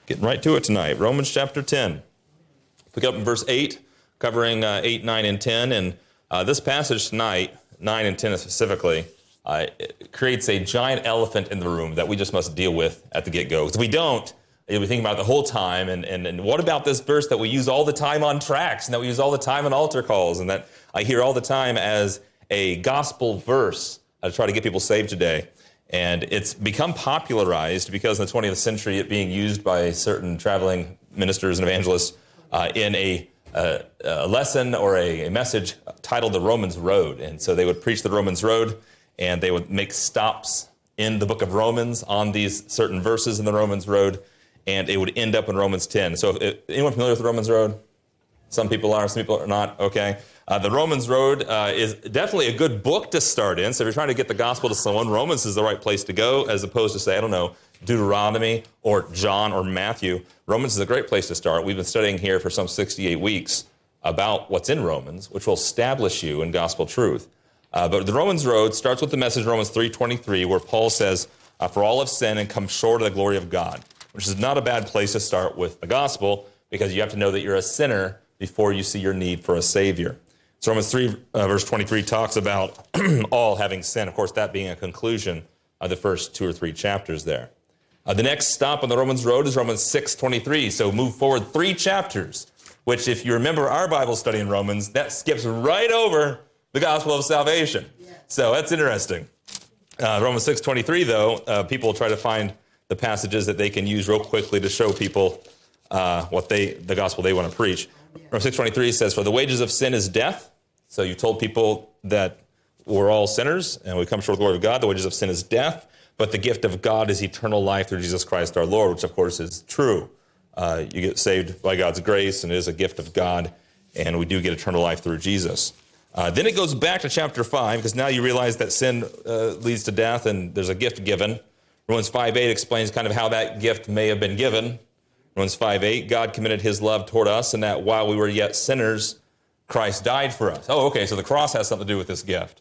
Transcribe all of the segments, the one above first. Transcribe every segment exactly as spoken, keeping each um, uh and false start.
Getting right to it tonight. Romans chapter ten. Pick up in verse eight, covering uh, eight, nine, and ten. And uh, this passage tonight, nine and ten specifically, uh, it creates a giant elephant in the room that we just must deal with at the get-go. Because if we don't, we think about it the whole time. And, and, and what about this verse that we use all the time on tracts and that we use all the time on altar calls and that I hear all the time as a gospel verse to try to get people saved today? And it's become popularized because in the twentieth century, it being used by certain traveling ministers and evangelists uh, in a, uh, a lesson or a, a message titled The Romans Road. And so they would preach the Romans Road, and they would make stops in the book of Romans on these certain verses in the Romans Road, and it would end up in Romans ten. So if, if anyone familiar with the Romans Road? Some people are, some people are not. Okay. Uh, the Romans Road uh, is definitely a good book to start in. So if you're trying to get the gospel to someone, Romans is the right place to go, as opposed to, say, I don't know, Deuteronomy or John or Matthew. Romans is a great place to start. We've been studying here for some sixty-eight weeks about what's in Romans, which will establish you in gospel truth. Uh, but the Romans Road starts with the message, Romans three twenty-three, where Paul says, uh, for all have sinned and come short of the glory of God, which is not a bad place to start with the gospel, because you have to know that you're a sinner before you see your need for a Savior. So Romans three, uh, verse twenty-three talks about all having sinned. Of course, that being a conclusion of the first two or three chapters there. Uh, the next stop on the Romans Road is Romans six twenty-three. So move forward three chapters, which if you remember our Bible study in Romans, that skips right over the gospel of salvation. Yeah. So that's interesting. Uh, Romans six twenty-three, though, uh, people try to find the passages that they can use real quickly to show people uh, what they, the gospel they want to preach. Romans six twenty-three says, for the wages of sin is death. So you told people that we're all sinners and we come short of the glory of God. The wages of sin is death, but the gift of God is eternal life through Jesus Christ our Lord, which of course is true. Uh, you get saved by God's grace, and it is a gift of God, and we do get eternal life through Jesus. Uh, then it goes back to chapter five, because now you realize that sin uh, leads to death, and there's a gift given. Romans five eight explains kind of how that gift may have been given. Romans five eight, God commended his love toward us, and that while we were yet sinners, Christ died for us. Oh, okay, so the cross has something to do with this gift.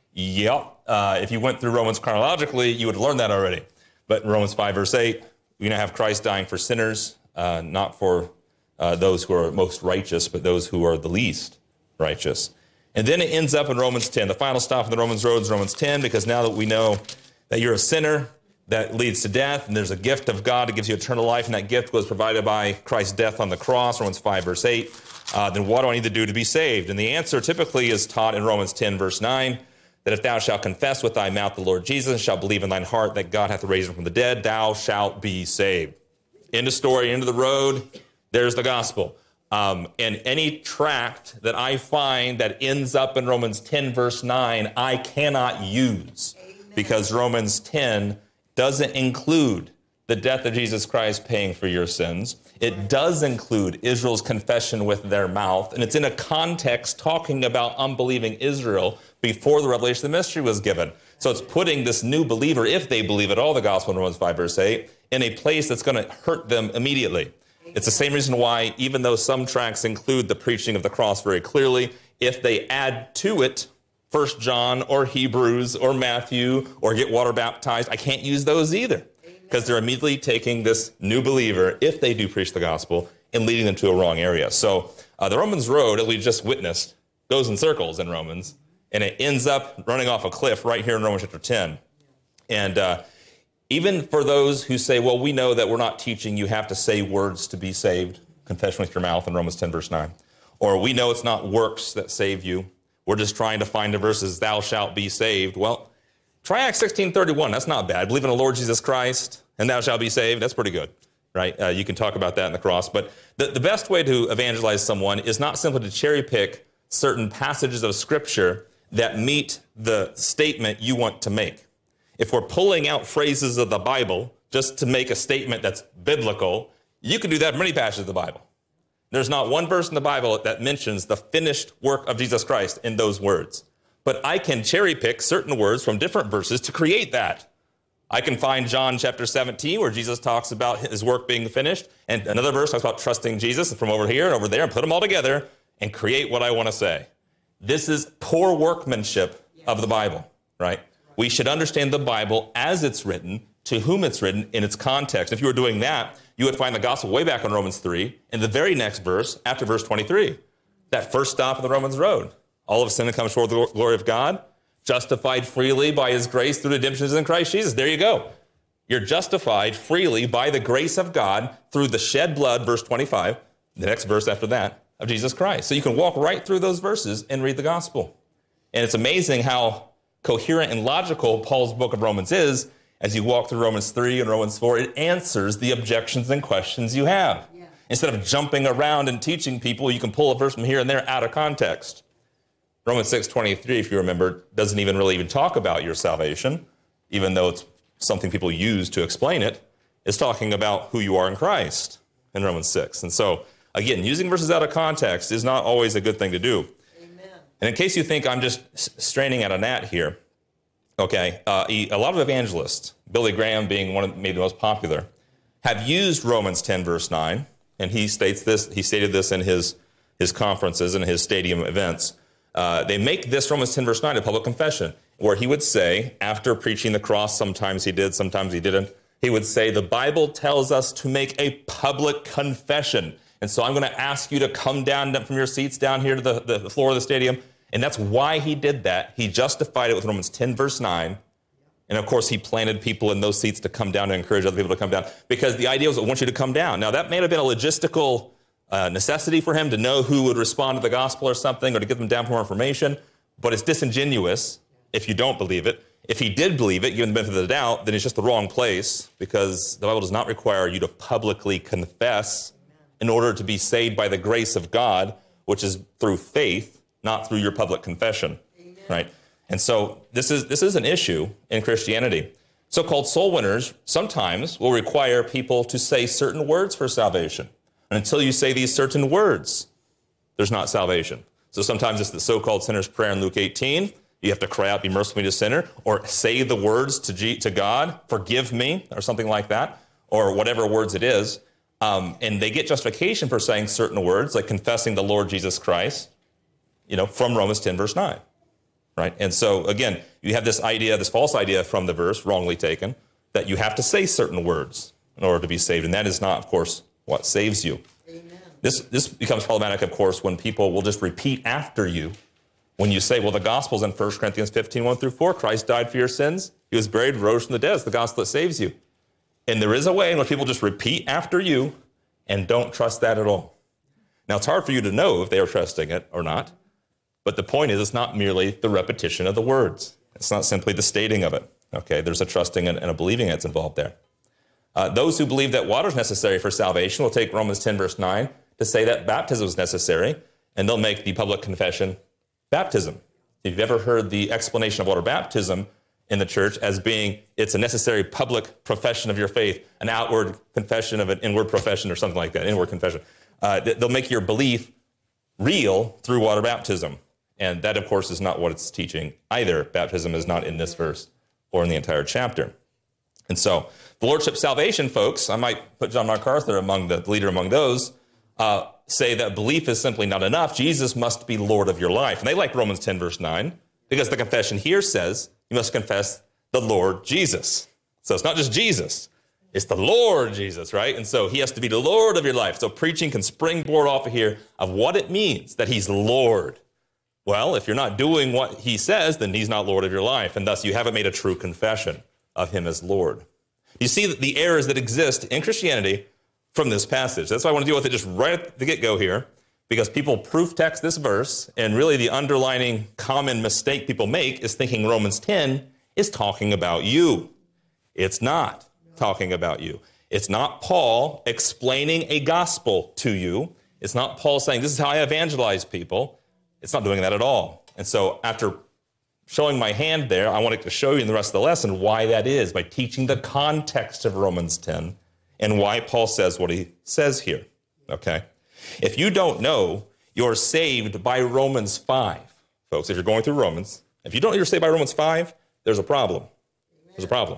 Yep. Uh, if you went through Romans chronologically, you would have learned that already. But in Romans five, verse eight, we now have Christ dying for sinners, uh, not for uh, those who are most righteous, but those who are the least righteous. And then it ends up in Romans ten. The final stop on the Romans Road is Romans ten, because now that we know that you're a sinner, that leads to death, and there's a gift of God that gives you eternal life, and that gift was provided by Christ's death on the cross, Romans five, verse eight. Uh, then what do I need to do to be saved? And the answer typically is taught in Romans ten, verse nine, that if thou shalt confess with thy mouth the Lord Jesus, and shalt believe in thine heart that God hath raised him from the dead, thou shalt be saved. End of story, end of the road, there's the gospel. Um, and any tract that I find that ends up in Romans ten, verse nine, I cannot use. Amen. Because Romans ten doesn't include the death of Jesus Christ paying for your sins. It does include Israel's confession with their mouth, and it's in a context talking about unbelieving Israel before the revelation of the mystery was given. So it's putting this new believer, if they believe at all the gospel in Romans five, verse eight, in a place that's going to hurt them immediately. It's the same reason why, even though some tracts include the preaching of the cross very clearly, if they add to it First John or Hebrews or Matthew or get water baptized, I can't use those either, because they're immediately taking this new believer, if they do preach the gospel, and leading them to a wrong area. So uh, the Romans Road, as we just witnessed, goes in circles in Romans, and it ends up running off a cliff right here in Romans chapter ten. And uh, even for those who say, well, we know that we're not teaching you have to say words to be saved, confession with your mouth in Romans ten, verse nine, or we know it's not works that save you, we're just trying to find the verses, thou shalt be saved. Well, try Acts sixteen thirty-one. That's not bad. Believe in the Lord Jesus Christ, and thou shalt be saved. That's pretty good, right? Uh, you can talk about that in the cross. But the, the best way to evangelize someone is not simply to cherry pick certain passages of Scripture that meet the statement you want to make. If we're pulling out phrases of the Bible just to make a statement that's biblical, you can do that in many passages of the Bible. There's not one verse in the Bible that mentions the finished work of Jesus Christ in those words. But I can cherry pick certain words from different verses to create that. I can find John chapter seventeen where Jesus talks about his work being finished, and another verse talks about trusting Jesus from over here and over there, and put them all together and create what I want to say. This is poor workmanship of the Bible, right? We should understand the Bible as it's written, to whom it's written in its context. If you were doing that, you would find the gospel way back in Romans three, in the very next verse, after verse twenty-three. That first stop of the Romans road. All of a sudden comes forth the glory of God, justified freely by his grace through redemption in Christ Jesus. There you go. You're justified freely by the grace of God through the shed blood, verse twenty-five, the next verse after that, of Jesus Christ. So you can walk right through those verses and read the gospel. And it's amazing how coherent and logical Paul's book of Romans is. As you walk through Romans three and Romans four, it answers the objections and questions you have. Yeah. Instead of jumping around and teaching people, you can pull a verse from here and there out of context. Romans six twenty-three, if you remember, doesn't even really even talk about your salvation, even though it's something people use to explain it. It's talking about who you are in Christ in Romans six. And so, again, using verses out of context is not always a good thing to do. Amen. And in case you think I'm just straining at a gnat here, okay, uh, a lot of evangelists, Billy Graham being one of maybe the most popular, have used Romans ten, verse nine, and he states this. He stated this in his, his conferences and his stadium events. Uh, they make this Romans ten, verse nine a public confession, where he would say, after preaching the cross, sometimes he did, sometimes he didn't, he would say, the Bible tells us to make a public confession. And so I'm going to ask you to come down from your seats down here to the, the floor of the stadium. And that's why he did that. He justified it with Romans ten, verse nine. And of course, he planted people in those seats to come down and encourage other people to come down. Because the idea was, I want you to come down. Now, that may have been a logistical uh, necessity for him to know who would respond to the gospel or something, or to get them down for more information. But it's disingenuous if you don't believe it. If he did believe it, given the benefit of the doubt, then it's just the wrong place, because the Bible does not require you to publicly confess in order to be saved by the grace of God, which is through faith, not through your public confession. Amen. Right? And so this is this is an issue in Christianity. So-called soul winners sometimes will require people to say certain words for salvation. And until you say these certain words, there's not salvation. So sometimes it's the so-called sinner's prayer in Luke eighteen. You have to cry out, be merciful to me, a sinner, or say the words to, G- to God, forgive me, or something like that, or whatever words it is. Um, and they get justification for saying certain words, like confessing the Lord Jesus Christ, you know, from Romans ten, verse nine, right? And so, again, you have this idea, this false idea from the verse, wrongly taken, that you have to say certain words in order to be saved. And that is not, of course, what saves you. Amen. This, this becomes problematic, of course, when people will just repeat after you. When you say, well, the gospel's in First Corinthians fifteen, one through four, Christ died for your sins, he was buried, rose from the dead. It's the gospel that saves you. And there is a way in which people just repeat after you and don't trust that at all. Now, it's hard for you to know if they are trusting it or not. But the point is, it's not merely the repetition of the words. It's not simply the stating of it. Okay, there's a trusting and a believing that's involved there. Uh, those who believe that water is necessary for salvation will take Romans ten, verse nine, to say that baptism is necessary, and they'll make the public confession baptism. If you've ever heard the explanation of water baptism in the church as being, it's a necessary public profession of your faith, an outward confession of an inward profession or something like that, inward confession. Uh, they'll make your belief real through water baptism. And that, of course, is not what it's teaching either. Baptism is not in this verse or in the entire chapter. And so the Lordship salvation folks, I might put John MacArthur among the leader among those, uh, say that belief is simply not enough. Jesus must be Lord of your life. And they like Romans ten, verse nine, because the confession here says you must confess the Lord Jesus. So it's not just Jesus. It's the Lord Jesus, right? And so he has to be the Lord of your life. So preaching can springboard off of here of what it means that he's Lord. Well, if you're not doing what he says, then he's not Lord of your life. And thus you haven't made a true confession of him as Lord. You see the errors that exist in Christianity from this passage. That's why I want to deal with it just right at the get-go here, because people proof text this verse, and really the underlining common mistake people make is thinking Romans ten is talking about you. It's not talking about you. It's not Paul explaining a gospel to you. It's not Paul saying, this is how I evangelize people. It's not doing that at all. And so after showing my hand there, I wanted to show you in the rest of the lesson why that is, by teaching the context of Romans ten and why Paul says what he says here, okay? If you don't know you're saved by Romans five, folks, if you're going through Romans, if you don't know you're saved by Romans five, there's a problem. There's a problem,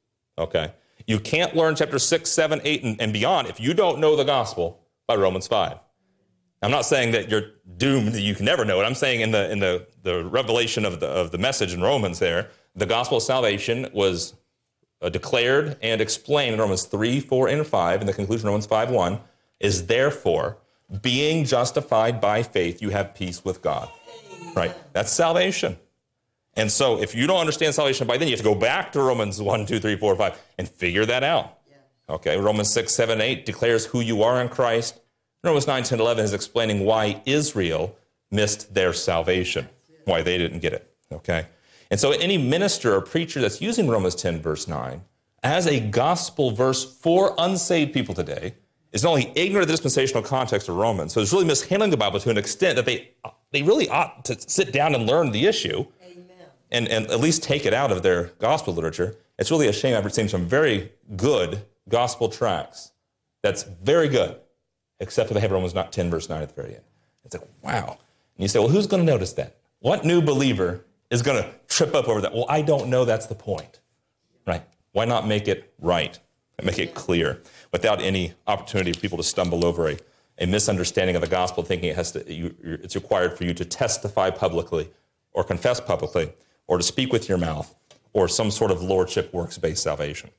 okay? You can't learn chapter six, seven, eight, and, and beyond if you don't know the gospel by Romans five. I'm not saying that you're doomed, that you can never know it. I'm saying in the in the, the revelation of the of the message in Romans there, the gospel of salvation was uh, declared and explained in Romans three, four, and five, in the conclusion of Romans five, one, is therefore, being justified by faith, you have peace with God. Right? That's salvation. And so if you don't understand salvation by then, you have to go back to Romans one, two, three, four, five, and figure that out. Okay, Romans six, seven, eight declares who you are in Christ. Romans nine, ten, eleven is explaining why Israel missed their salvation, why they didn't get it. Okay? And so any minister or preacher that's using Romans ten, verse nine, as a gospel verse for unsaved people today, is not only ignorant of the dispensational context of Romans, so it's really mishandling the Bible to an extent that they they really ought to sit down and learn the issue and, and at least take it out of their gospel literature. It's really a shame. I've seen some very good gospel tracts that's very good, except for they have Romans ten, verse nine at the very end. It's like, wow. And you say, well, who's going to notice that? What new believer is going to trip up over that? Well, I don't know. That's the point, right? Why not make it right and make it clear without any opportunity for people to stumble over a, a misunderstanding of the gospel, thinking it has to, you, it's required for you to testify publicly or confess publicly or to speak with your mouth or some sort of lordship works-based salvation.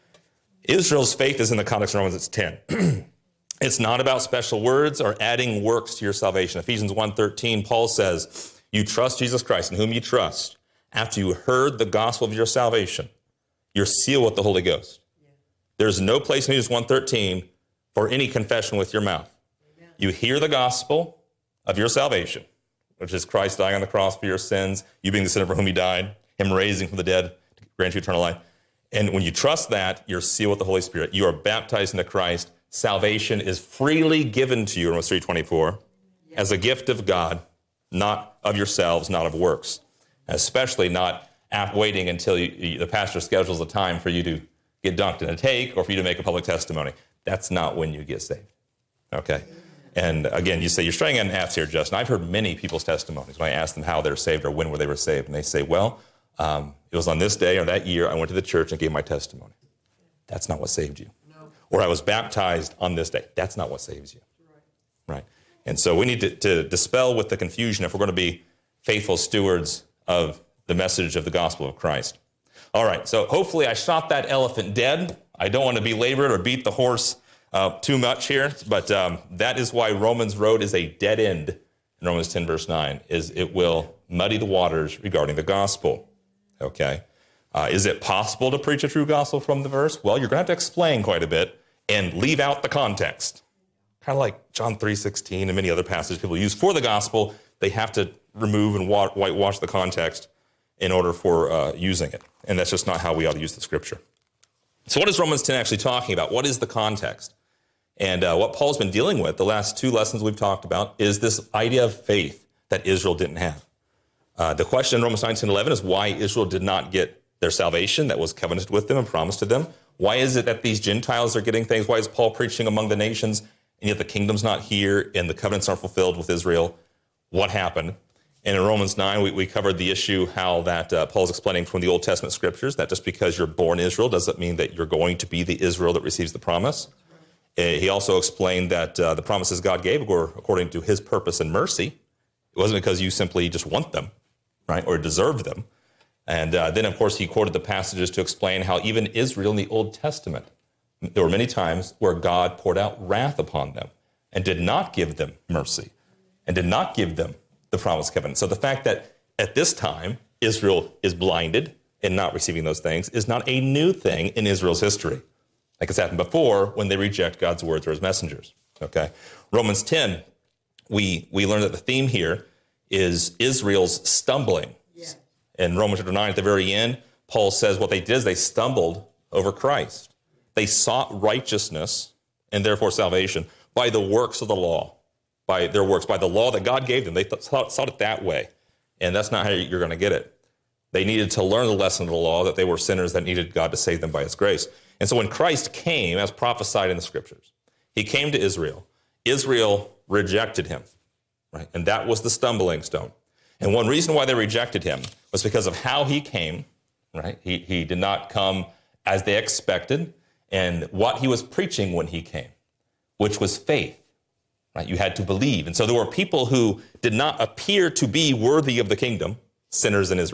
Israel's faith is in the context of Romans ten. It's not about special words or adding works to your salvation. Ephesians one thirteen, Paul says, you trust Jesus Christ, in whom you trust, after you heard the gospel of your salvation, you're sealed with the Holy Ghost. Yeah. There's no place in Ephesians one thirteen for any confession with your mouth. Amen. You hear the gospel of your salvation, which is Christ dying on the cross for your sins, you being the sinner for whom he died, him raising from the dead to grant you eternal life. And when you trust that, you're sealed with the Holy Spirit. You are baptized into Christ. Salvation is freely given to you, Romans three twenty-four, yeah. as a gift of God, not of yourselves, not of works. Especially not waiting until you, you, the pastor schedules a time for you to get dunked in a take or for you to make a public testimony. That's not when you get saved. Okay? And again, you say, you're straying on F's here, Justin. I've heard many people's testimonies when I ask them how they're saved or when were they were saved. And they say, well, um, it was on this day or that year I went to the church and gave my testimony. That's not what saved you. No. Or I was baptized on this day. That's not what saves you. Right? Right? And so we need to, to dispel with the confusion if we're going to be faithful stewards of the message of the gospel of Christ. All right, so hopefully I shot that elephant dead. I don't want to belabor it or beat the horse uh, too much here, but um, that is why Romans Road is a dead end in Romans ten, verse nine, is it will muddy the waters regarding the gospel, okay? Uh, is it possible to preach a true gospel from the verse? Well, you're going to have to explain quite a bit and leave out the context. Kind of like John three sixteen and many other passages people use for the gospel, they have to remove and whitewash the context in order for uh, using it. And that's just not how we ought to use the scripture. So what is Romans ten actually talking about? What is the context? And uh, what Paul's been dealing with, the last two lessons we've talked about, is this idea of faith that Israel didn't have. Uh, the question in Romans nine, ten, eleven is why Israel did not get their salvation that was covenanted with them and promised to them. Why is it that these Gentiles are getting things? Why is Paul preaching among the nations, and yet the kingdom's not here and the covenants aren't fulfilled with Israel? What happened? And in Romans nine, we, we covered the issue how that uh, Paul's explaining from the Old Testament scriptures that just because you're born Israel doesn't mean that you're going to be the Israel that receives the promise. Uh, he also explained that uh, the promises God gave were according to his purpose and mercy. It wasn't because you simply just want them, right, or deserve them. And uh, then, of course, he quoted the passages to explain how even Israel in the Old Testament, there were many times where God poured out wrath upon them and did not give them mercy and did not give them the promised covenant. So the fact that at this time Israel is blinded and not receiving those things is not a new thing in Israel's history. Like it's happened before when they reject God's words or his messengers. Okay. Romans ten, we we learn that the theme here is Israel's stumbling. Yeah. In Romans chapter nine, at the very end, Paul says what they did is they stumbled over Christ. They sought righteousness and therefore salvation by the works of the law. By their works, by the law that God gave them. They th- thought, thought it that way. And that's not how you're going to get it. They needed to learn the lesson of the law, that they were sinners that needed God to save them by his grace. And so when Christ came, as prophesied in the scriptures, he came to Israel. Israel rejected him, right? And that was the stumbling stone. And one reason why they rejected him was because of how he came, right? He, he did not come as they expected, and what he was preaching when he came, which was faith. Right, you had to believe. And so there were people who did not appear to be worthy of the kingdom, sinners in Israel,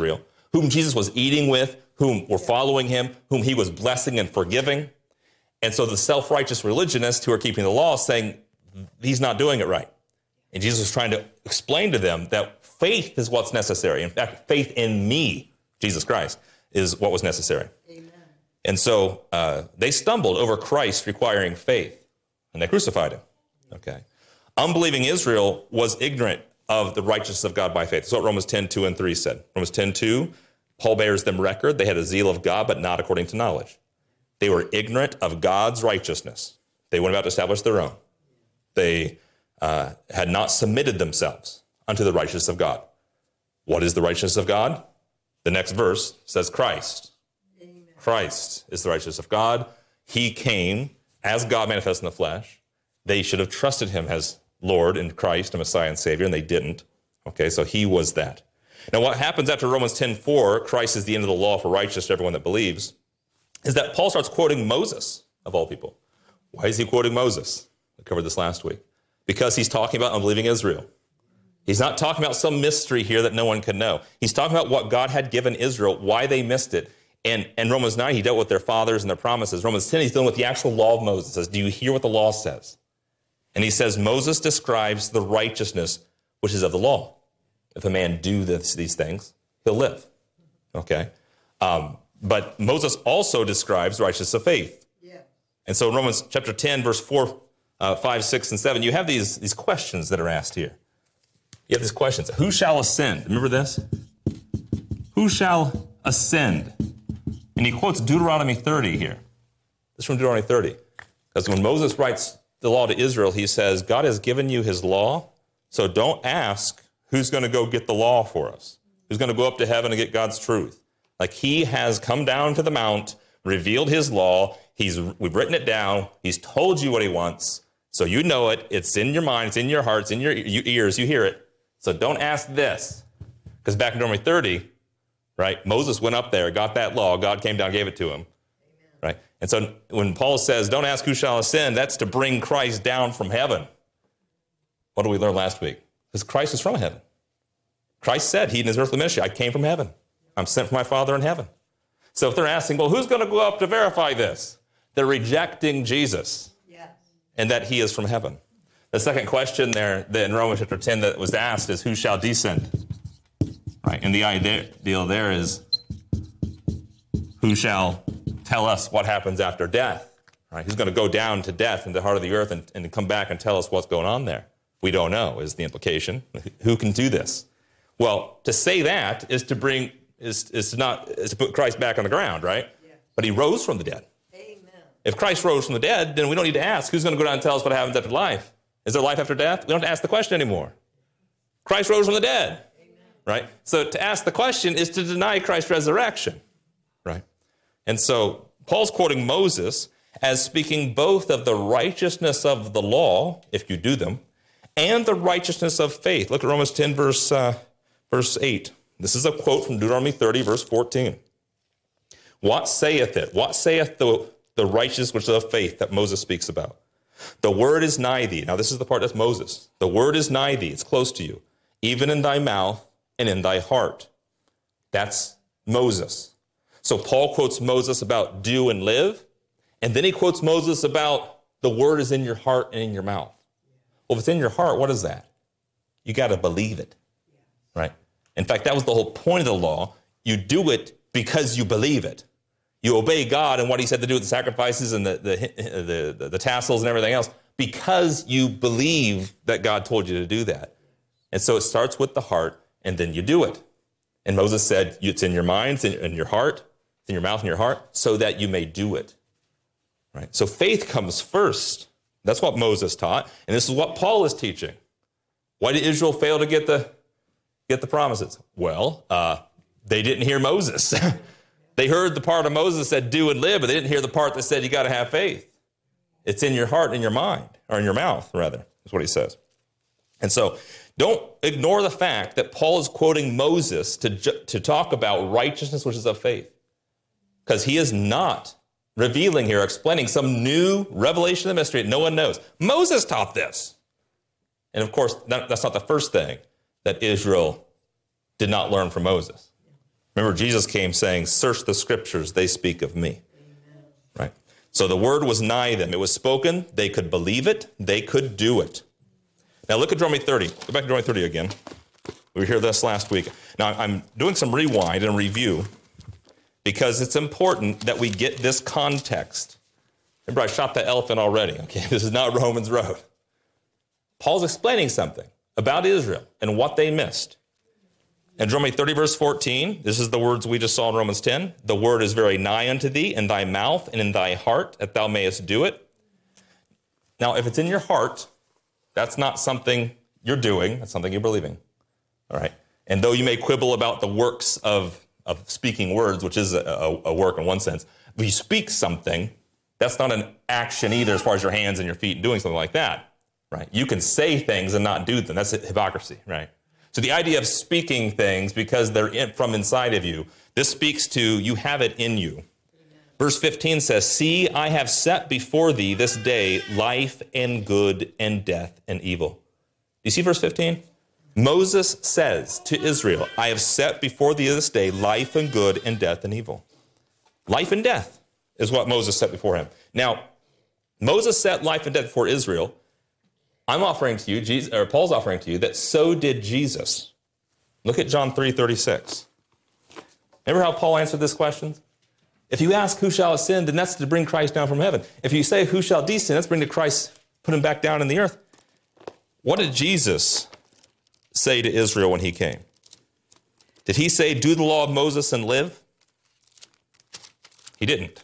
whom Jesus was eating with, whom were following him, whom he was blessing and forgiving. And so the self-righteous religionists who are keeping the law saying he's not doing it right. And Jesus was trying to explain to them that faith is what's necessary. In fact, faith in me, Jesus Christ, is what was necessary. Amen. And so uh, they stumbled over Christ requiring faith, and they crucified him. Okay. Unbelieving Israel was ignorant of the righteousness of God by faith. That's what Romans ten, two and three said. Romans ten, two, Paul bears them record. They had a zeal of God, but not according to knowledge. They were ignorant of God's righteousness. They went about to establish their own. They uh, had not submitted themselves unto the righteousness of God. What is the righteousness of God? The next verse says Christ. Amen. Christ is the righteousness of God. He came as God manifest in the flesh. They should have trusted him as Lord and Christ, a Messiah and Savior, and they didn't. Okay, so he was that. Now what happens after Romans ten, four, Christ is the end of the law for righteousness to everyone that believes, is that Paul starts quoting Moses, of all people. Why is he quoting Moses? We covered this last week. Because he's talking about unbelieving Israel. He's not talking about some mystery here that no one can know. He's talking about what God had given Israel, why they missed it. And in Romans nine, he dealt with their fathers and their promises. Romans ten, he's dealing with the actual law of Moses. He says, do you hear what the law says? And he says, Moses describes the righteousness which is of the law. If a man do this, these things, he'll live. Okay? Um, but Moses also describes the righteousness of faith. Yeah. And so in Romans chapter ten, verse four, uh, five, six, and seven, you have these, these questions that are asked here. You have these questions. Who shall ascend? Remember this? Who shall ascend? And he quotes Deuteronomy thirty here. This is from Deuteronomy thirty. Because when Moses writes the law to Israel, he says, God has given you his law, so don't ask who's going to go get the law for us. Who's going to go up to heaven and get God's truth? Like he has come down to the mount, revealed his law. He's we've written it down. He's told you what he wants. So you know it. It's in your mind. It's in your heart. It's in your ears. You hear it. So don't ask this. Because back in Deuteronomy thirty, right, Moses went up there, got that law. God came down, gave it to him. Amen. Right? And so when Paul says, don't ask who shall ascend, that's to bring Christ down from heaven. What did we learn last week? Because Christ is from heaven. Christ said, he in his earthly ministry, I came from heaven. I'm sent from my Father in heaven. So if they're asking, well, who's going to go up to verify this? They're rejecting Jesus. Yes. And that he is from heaven. The second question there in Romans chapter ten that was asked is, who shall descend? Right? And the idea deal there is, who shall tell us what happens after death? Right? Who's going to go down to death in the heart of the earth and, and come back and tell us what's going on there? We don't know, is the implication. Who can do this? Well, to say that is to bring is is to not is to put Christ back on the ground, right? Yeah. But he rose from the dead. Amen. If Christ rose from the dead, then we don't need to ask who's going to go down and tell us what happens after life. Is there life after death? We don't have to ask the question anymore. Christ rose from the dead. Amen. Right? So to ask the question is to deny Christ's resurrection. Right? And so Paul's quoting Moses as speaking both of the righteousness of the law, if you do them, and the righteousness of faith. Look at Romans ten, verse, uh, verse eight. This is a quote from Deuteronomy thirty, verse fourteen. What saith it? What saith the, the righteousness which is of faith that Moses speaks about? The word is nigh thee. Now this is the part that's Moses. The word is nigh thee. It's close to you, even in thy mouth and in thy heart. That's Moses. So Paul quotes Moses about do and live, and then he quotes Moses about the word is in your heart and in your mouth. Well, if it's in your heart, what is that? You got to believe it, right? In fact, that was the whole point of the law. You do it because you believe it. You obey God and what he said to do with the sacrifices and the, the, the, the, the tassels and everything else because you believe that God told you to do that. And so it starts with the heart, and then you do it. And Moses said, it's in your mind, it's in, in your heart, it's in your mouth and your heart, so that you may do it. Right? So faith comes first. That's what Moses taught, and this is what Paul is teaching. Why did Israel fail to get the get the promises? Well, uh, they didn't hear Moses. They heard the part of Moses that said do and live, but they didn't hear the part that said you got to have faith. It's in your heart and in your mind, or in your mouth, rather, is what he says. And so don't ignore the fact that Paul is quoting Moses to, to talk about righteousness, which is of faith, because he is not revealing here, explaining some new revelation of the mystery that no one knows. Moses taught this. And of course, that, that's not the first thing that Israel did not learn from Moses. Remember, Jesus came saying, search the scriptures, they speak of me. Amen. Right? So the word was nigh them. It was spoken. They could believe it. They could do it. Now look at Deuteronomy thirty. Go back to Deuteronomy thirty again. We were here this last week. Now I'm doing some rewind and review because it's important that we get this context. Remember, I shot the elephant already. Okay, this is not Romans Road. Paul's explaining something about Israel and what they missed. In Deuteronomy thirty, verse fourteen, this is the words we just saw in Romans ten. The word is very nigh unto thee, in thy mouth and in thy heart, that thou mayest do it. Now, if it's in your heart, that's not something you're doing. That's something you're believing. All right. And though you may quibble about the works of, of speaking words, which is a, a, a work in one sense, if you speak something, that's not an action either as far as your hands and your feet doing something like that. Right. You can say things and not do them. That's hypocrisy. Right. So the idea of speaking things because they're in, from inside of you, this speaks to you have it in you. Amen. Verse fifteen says, see, I have set before thee this day life and good and death and evil. Do you see verse fifteen? Moses says to Israel, I have set before thee this day life and good and death and evil. Life and death is what Moses set before him. Now, Moses set life and death before Israel. I'm offering to you, Jesus, or Paul's offering to you, that so did Jesus. Look at John three thirty-six. Remember how Paul answered this question? If you ask who shall ascend, then that's to bring Christ down from heaven. If you say who shall descend, that's bring to Christ, put him back down in the earth. What did Jesus say to Israel when he came? Did he say, do the law of Moses and live? He didn't.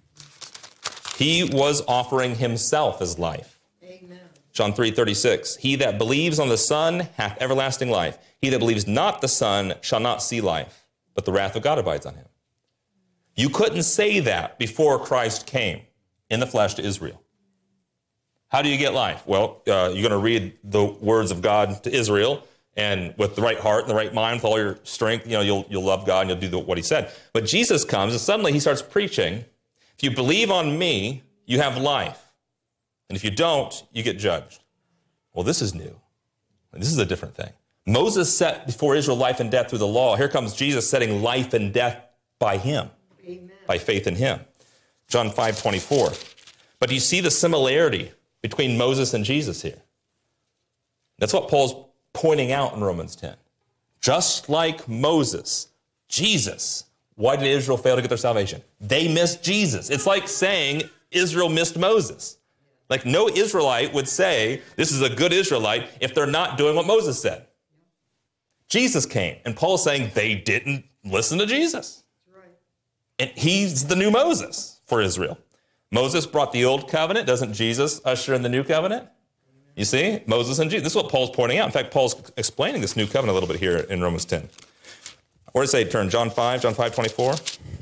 He was offering himself as life. John three thirty-six, he that believes on the Son hath everlasting life. He that believes not the Son shall not see life, but the wrath of God abides on him. You couldn't say that before Christ came in the flesh to Israel. How do you get life? Well, uh, you're going to read the words of God to Israel, and with the right heart and the right mind, with all your strength, you know, you'll, you'll love God and you'll do the, what he said. But Jesus comes, and suddenly he starts preaching, if you believe on me, you have life. And if you don't, you get judged. Well, this is new. This is a different thing. Moses set before Israel life and death through the law. Here comes Jesus setting life and death by him, Amen. By faith in him. John five twenty-four. But do you see the similarity between Moses and Jesus here? That's what Paul's pointing out in Romans ten. Just like Moses, Jesus, why did Israel fail to get their salvation? They missed Jesus. It's like saying Israel missed Moses. Like no Israelite would say, this is a good Israelite if they're not doing what Moses said. Jesus came, and Paul's saying they didn't listen to Jesus. That's right. And he's the new Moses for Israel. Moses brought the old covenant. Doesn't Jesus usher in the new covenant? You see, Moses and Jesus. This is what Paul's pointing out. In fact, Paul's explaining this new covenant a little bit here in Romans ten. Where does it say turn? John five, John five twenty-four.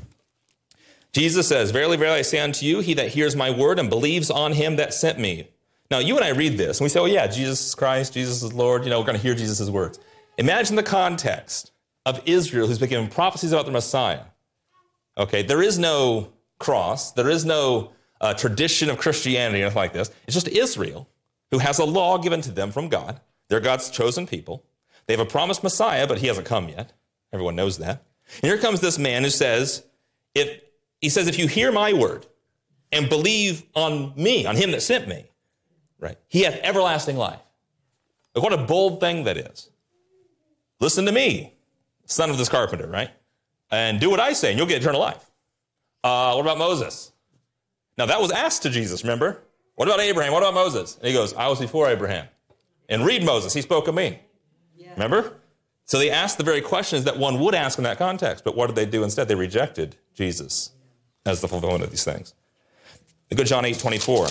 Jesus says, verily, verily, I say unto you, he that hears my word and believes on him that sent me. Now, you and I read this, and we say, oh, yeah, Jesus is Christ, Jesus is Lord. You know, we're going to hear Jesus' words. Imagine the context of Israel who's been given prophecies about the Messiah. Okay, there is no cross. There is no uh, tradition of Christianity or anything like this. It's just Israel who has a law given to them from God. They're God's chosen people. They have a promised Messiah, but he hasn't come yet. Everyone knows that. And here comes this man who says, if He says, if you hear my word and believe on me, on him that sent me, right, he hath everlasting life. Like, what a bold thing that is. Listen to me, son of this carpenter, right? And do what I say, and you'll get eternal life. Uh, what about Moses? Now, that was asked to Jesus, remember? What about Abraham? What about Moses? And he goes, I was before Abraham. And read Moses, he spoke of me. Yeah. Remember? So they asked the very questions that one would ask in that context. But what did they do instead? They rejected Jesus as the fulfillment of these things. Go to John eight twenty-four.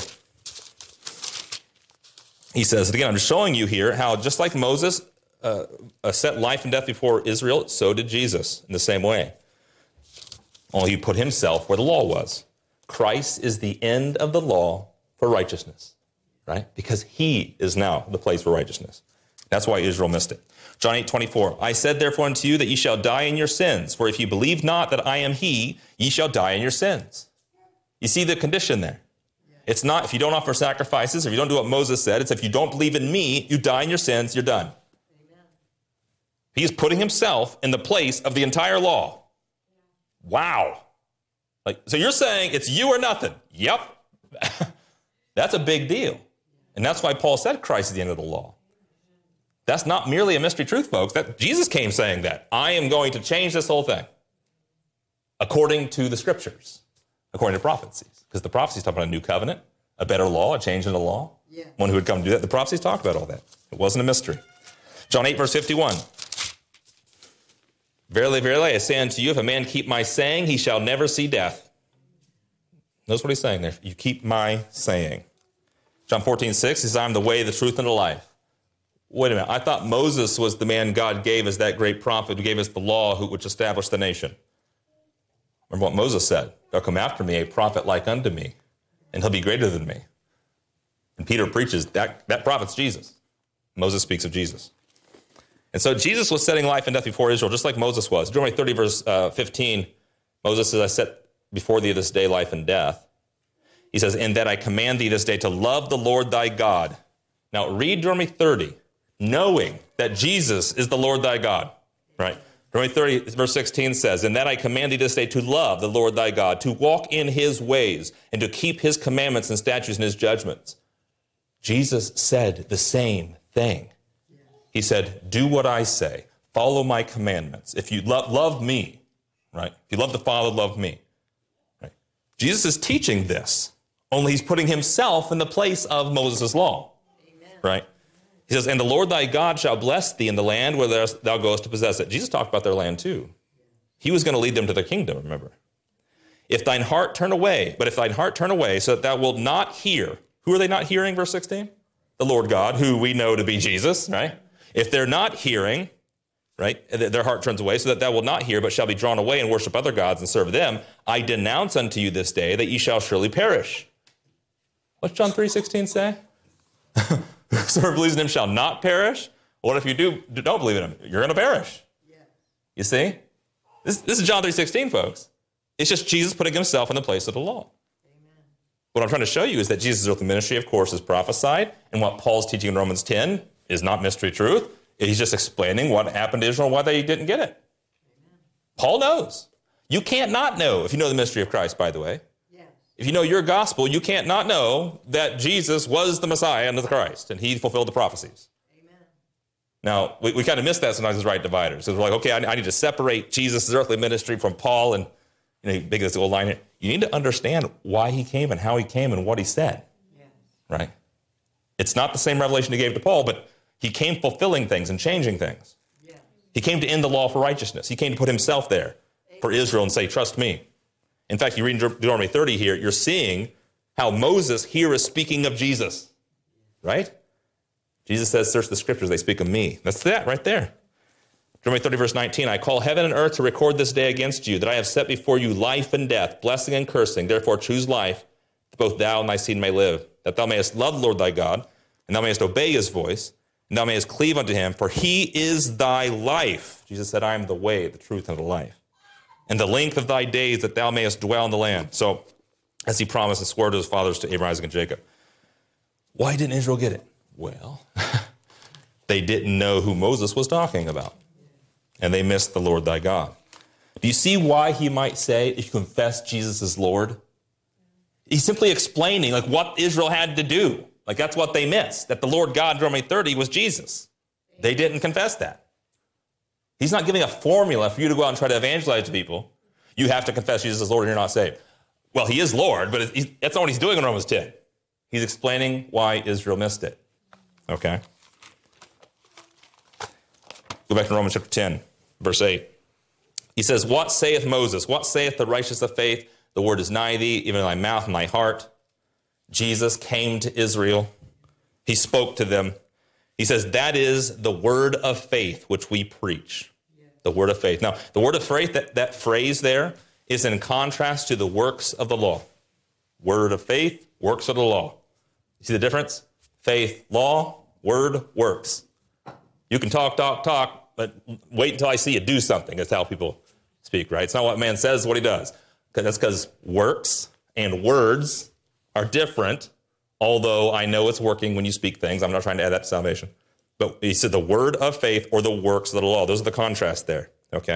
He says, and again, I'm just showing you here how just like Moses uh, uh, set life and death before Israel, so did Jesus in the same way. Only he put himself where the law was. Christ is the end of the law for righteousness, right? Because he is now the place for righteousness. That's why Israel missed it. John eight twenty-four, I said therefore unto you that ye shall die in your sins, for if ye believe not that I am he, ye shall die in your sins. You see the condition there. It's not if you don't offer sacrifices, if you don't do what Moses said, it's if you don't believe in me, you die in your sins, you're done. Amen. He is putting himself in the place of the entire law. Wow. Like, so you're saying it's you or nothing? Yep. That's a big deal. And that's why Paul said Christ is the end of the law. That's not merely a mystery truth, folks. That Jesus came saying that. I am going to change this whole thing according to the scriptures, according to prophecies. Because the prophecies talk about a new covenant, a better law, a change in the law. Yeah. One who would come to do that. The prophecies talked about all that. It wasn't a mystery. John eight, verse fifty-one. Verily, verily, I say unto you, if a man keep my saying, he shall never see death. Notice what he's saying there. You keep my saying. John fourteen, six, he says, I am the way, the truth, and the life. Wait a minute. I thought Moses was the man God gave as that great prophet who gave us the law, who, which established the nation. Remember what Moses said. There'll come after me a prophet like unto me, and he'll be greater than me. And Peter preaches that that prophet's Jesus. Moses speaks of Jesus. And so Jesus was setting life and death before Israel, just like Moses was. Deuteronomy thirty, verse uh, fifteen, Moses says, I set before thee this day life and death. He says, in that I command thee this day to love the Lord thy God. Now read Deuteronomy thirty, knowing that Jesus is the Lord thy God, right? Deuteronomy thirty, verse sixteen says, in that I command thee this day to love the Lord thy God, to walk in his ways, and to keep his commandments and statutes and his judgments. Jesus said the same thing. He said, do what I say. Follow my commandments. If you love, love me, right? If you love the Father, love me. Right? Jesus is teaching this, only he's putting himself in the place of Moses' law. Amen. Right? He says, and the Lord thy God shall bless thee in the land where thou goest to possess it. Jesus talked about their land too. He was going to lead them to the kingdom, remember. If thine heart turn away, but if thine heart turn away so that thou wilt not hear. Who are they not hearing, verse sixteen? The Lord God, who we know to be Jesus, right? If they're not hearing, right, their heart turns away, so that thou wilt not hear, but shall be drawn away and worship other gods and serve them, I denounce unto you this day that ye shall surely perish. What's John three sixteen say? Whosoever believes in him shall not perish. What if you do don't believe in him? You're going to perish. Yeah. You see? This, this is John three sixteen, folks. It's just Jesus putting himself in the place of the law. Amen. What I'm trying to show you is that Jesus' earthly ministry, of course, is prophesied, and what Paul's teaching in Romans ten is not mystery truth. He's just explaining what happened to Israel and why they didn't get it. Amen. Paul knows. You can't not know if you know the mystery of Christ, by the way. Yes. If you know your gospel, you can't not know that Jesus was the Messiah and the Christ, and he fulfilled the prophecies. Amen. Now, we, we kind of miss that sometimes as right dividers. So we're like, okay, I, I need to separate Jesus' earthly ministry from Paul, and you know, big this old line here. You need to understand why he came and how he came and what he said. Yes. Right? It's not the same revelation he gave to Paul, but he came fulfilling things and changing things. Yeah. He came to end the law for righteousness. He came to put himself there for Israel and say, trust me. In fact, you read in Deuteronomy thirty here, you're seeing how Moses here is speaking of Jesus, right? Jesus says, search the scriptures, they speak of me. That's that right there. Deuteronomy thirty, verse nineteen, I call heaven and earth to record this day against you, that I have set before you life and death, blessing and cursing. Therefore choose life, that both thou and thy seed may live, that thou mayest love the Lord thy God, and thou mayest obey his voice, and thou mayest cleave unto him, for he is thy life. Jesus said, I am the way, the truth, and the life. And the length of thy days, that thou mayest dwell in the land. So, as he promised and swore to his fathers, to Abraham, Isaac, and Jacob. Why didn't Israel get it? Well, they didn't know who Moses was talking about. And they missed the Lord thy God. Do you see why he might say, if you confess Jesus as Lord? He's simply explaining like what Israel had to do. Like that's what they missed, that the Lord God in Deuteronomy thirty was Jesus. They didn't confess that. He's not giving a formula for you to go out and try to evangelize to people. You have to confess Jesus as Lord or you're not saved. Well, he is Lord, but it's, that's not what he's doing in Romans ten. He's explaining why Israel missed it. Okay? Go back to Romans chapter ten, verse eight. He says, what saith Moses? What saith the righteous of faith? The word is nigh thee, even in thy mouth and thy heart. Jesus came to Israel. He spoke to them. He says, that is the word of faith which we preach. Yeah. The word of faith. Now, the word of faith, that, that phrase there is in contrast to the works of the law. Word of faith, works of the law. You see the difference? Faith, law, word, works. You can talk, talk, talk, but wait until I see you do something. That's how people speak, right? It's not what man says, what he does. That's because works and words are different, although I know it's working when you speak things. I'm not trying to add that to salvation. But he said the word of faith or the works of the law. Those are the contrasts there, okay?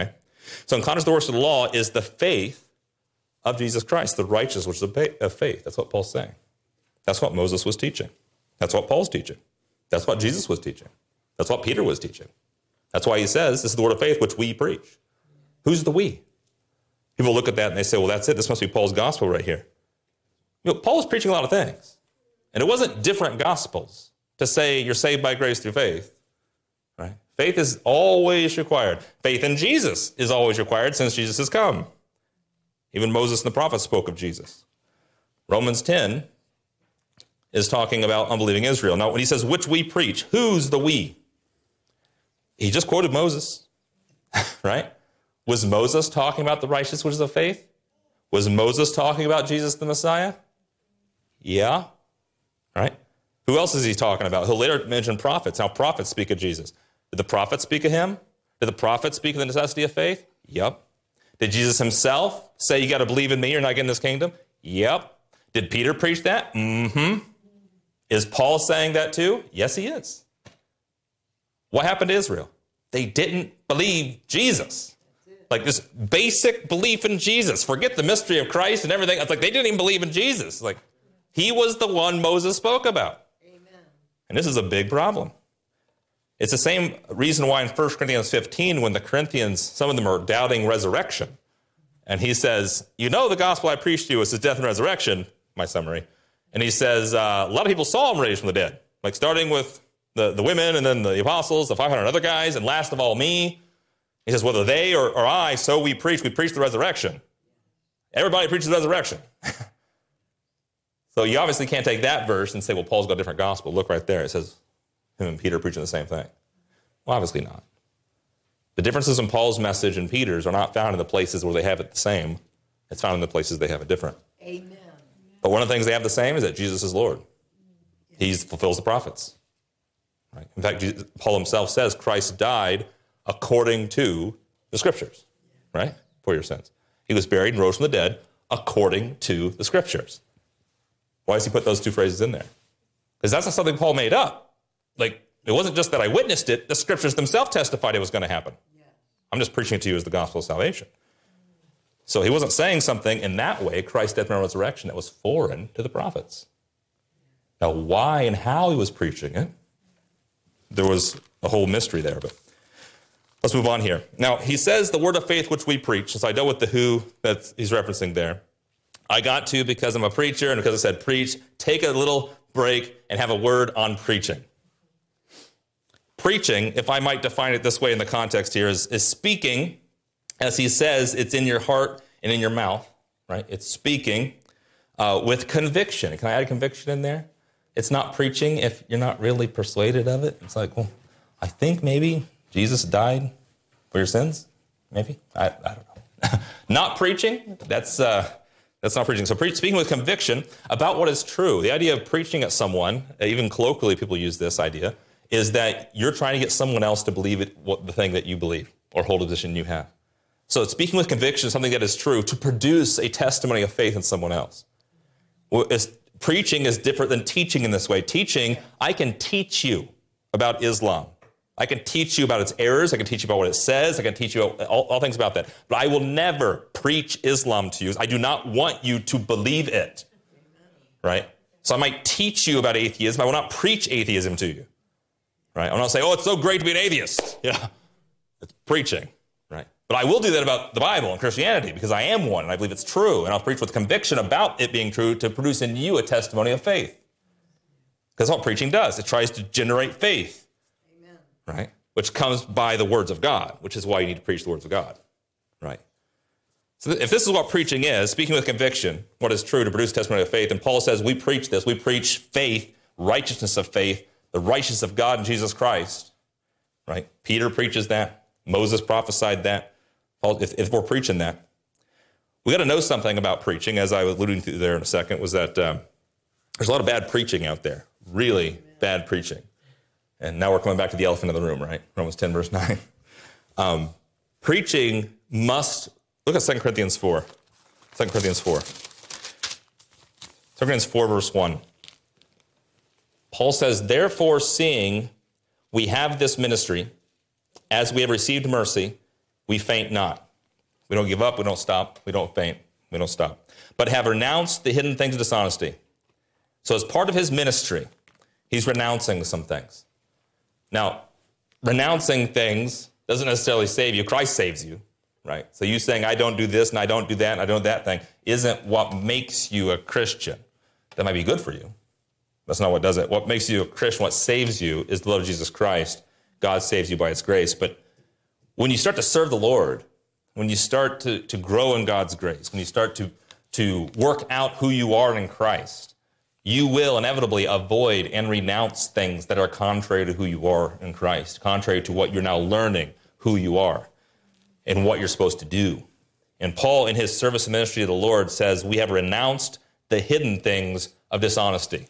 So in contrast to the works of the law is the faith of Jesus Christ, the righteousness which is of faith. That's what Paul's saying. That's what Moses was teaching. That's what Paul's teaching. That's what Jesus was teaching. That's what Peter was teaching. That's why he says, this is the word of faith which we preach. Who's the we? People look at that and they say, well, that's it. This must be Paul's gospel right here. You know, Paul was preaching a lot of things. And it wasn't different gospels to say you're saved by grace through faith. Right? Faith is always required. Faith in Jesus is always required since Jesus has come. Even Moses and the prophets spoke of Jesus. Romans ten is talking about unbelieving Israel. Now, when he says, which we preach, who's the we? He just quoted Moses, right? Was Moses talking about the righteousness which is of faith? Was Moses talking about Jesus the Messiah? Yeah, right? Who else is he talking about? He'll later mention prophets. How prophets speak of Jesus. Did the prophets speak of him? Did the prophets speak of the necessity of faith? Yep. Did Jesus himself say, you got to believe in me, you're not getting this kingdom? Yep. Did Peter preach that? Mm-hmm. Is Paul saying that too? Yes, he is. What happened to Israel? They didn't believe Jesus. Like this basic belief in Jesus. Forget the mystery of Christ and everything. It's like they didn't even believe in Jesus. Like he was the one Moses spoke about. Amen. And this is a big problem. It's the same reason why in First Corinthians fifteen, when the Corinthians, some of them are doubting resurrection. And he says, you know the gospel I preached to you is his death and resurrection, my summary. And he says, uh, a lot of people saw him raised from the dead. Like starting with the, the women and then the apostles, the five hundred other guys, and last of all me. He says, whether they or, or I, so we preach, we preach the resurrection. Everybody preaches the resurrection. So you obviously can't take that verse and say, well, Paul's got a different gospel. Look right there. It says him and Peter preaching the same thing. Well, obviously not. The differences in Paul's message and Peter's are not found in the places where they have it the same. It's found in the places they have it different. Amen. But one of the things they have the same is that Jesus is Lord. He fulfills the prophets. Right? In fact, Jesus, Paul himself says Christ died according to the scriptures, right? For your sins. He was buried and rose from the dead according to the scriptures. Why does he put those two phrases in there? Because that's not something Paul made up. Like, it wasn't just that I witnessed it. The scriptures themselves testified it was going to happen. Yes. I'm just preaching it to you as the gospel of salvation. So he wasn't saying something in that way, Christ's death and resurrection, that was foreign to the prophets. Now, why and how he was preaching it, there was a whole mystery there, but let's move on here. Now, he says the word of faith which we preach. Since I dealt with the who that he's referencing there, I got to, because I'm a preacher and because I said preach, take a little break and have a word on preaching. Preaching, if I might define it this way in the context here, is, is speaking, as he says, it's in your heart and in your mouth, right? It's speaking uh, with conviction. Can I add conviction in there? It's not preaching if you're not really persuaded of it. It's like, well, I think maybe Jesus died for your sins. Maybe. I, I don't know. Not preaching, that's uh, that's not preaching. So preach, speaking with conviction about what is true. The idea of preaching at someone, even colloquially people use this idea, is that you're trying to get someone else to believe it, what the thing that you believe or hold a position you have. So it's speaking with conviction, something that is true, to produce a testimony of faith in someone else. Well, it's, preaching is different than teaching in this way. Teaching, I can teach you about Islam. I can teach you about its errors. I can teach you about what it says. I can teach you all, all things about that. But I will never preach Islam to you. I do not want you to believe it, right? So I might teach you about atheism. I will not preach atheism to you, right? I will not say, oh, it's so great to be an atheist. Yeah, it's preaching, right? But I will do that about the Bible and Christianity because I am one and I believe it's true. And I'll preach with conviction about it being true to produce in you a testimony of faith. Because that's what preaching does. It tries to generate faith. Right? Which comes by the words of God, which is why you need to preach the words of God, right? So if this is what preaching is, speaking with conviction, what is true to produce testimony of faith, and Paul says we preach this, we preach faith, righteousness of faith, the righteousness of God in Jesus Christ, right? Peter preaches that. Moses prophesied that. Paul, if, if we're preaching that, we got to know something about preaching, as I was alluding to there in a second, was that um, there's a lot of bad preaching out there, really Amen. Bad preaching. And now we're coming back to the elephant in the room, right? Romans ten, verse nine. Um, preaching must, look at Second Corinthians four. Second Corinthians four. Second Corinthians four, verse one. Paul says, therefore, seeing we have this ministry, as we have received mercy, we faint not. We don't give up. We don't stop. We don't faint. We don't stop. But have renounced the hidden things of dishonesty. So as part of his ministry, he's renouncing some things. Now, renouncing things doesn't necessarily save you. Christ saves you, right? So you saying, I don't do this and I don't do that and I don't do that thing isn't what makes you a Christian. That might be good for you. That's not what does it. What makes you a Christian, what saves you is the love of Jesus Christ. God saves you by his grace. But when you start to serve the Lord, when you start to, to grow in God's grace, when you start to, to work out who you are in Christ, you will inevitably avoid and renounce things that are contrary to who you are in Christ, contrary to what you're now learning who you are and what you're supposed to do. And Paul, in his service and ministry to the Lord, says we have renounced the hidden things of dishonesty.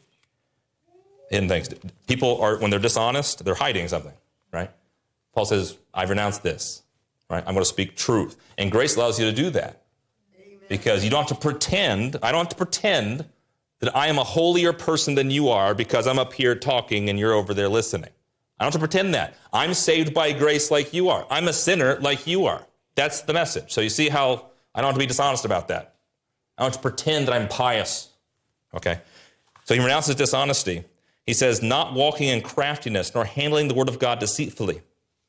Hidden things. People are, when they're dishonest, they're hiding something, right? Paul says, I've renounced this, right? I'm going to speak truth. And grace allows you to do that. Amen. Because you don't have to pretend, I don't have to pretend that I am a holier person than you are because I'm up here talking and you're over there listening. I don't have to pretend that. I'm saved by grace like you are. I'm a sinner like you are. That's the message. So you see how I don't have to be dishonest about that. I don't have to pretend that I'm pious. Okay? So he renounces dishonesty. He says, not walking in craftiness, nor handling the word of God deceitfully.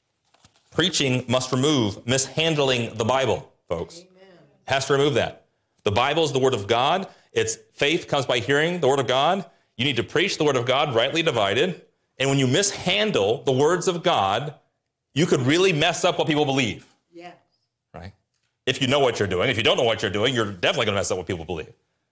Preaching must remove mishandling the Bible, folks. Amen. Has to remove that. The Bible is the word of God. Its faith comes by hearing the word of God. You need to preach the word of God, rightly divided. And when you mishandle the words of God, you could really mess up what people believe. Yes. Right? If you know what you're doing. If you don't know what you're doing, you're definitely going to mess up what people believe.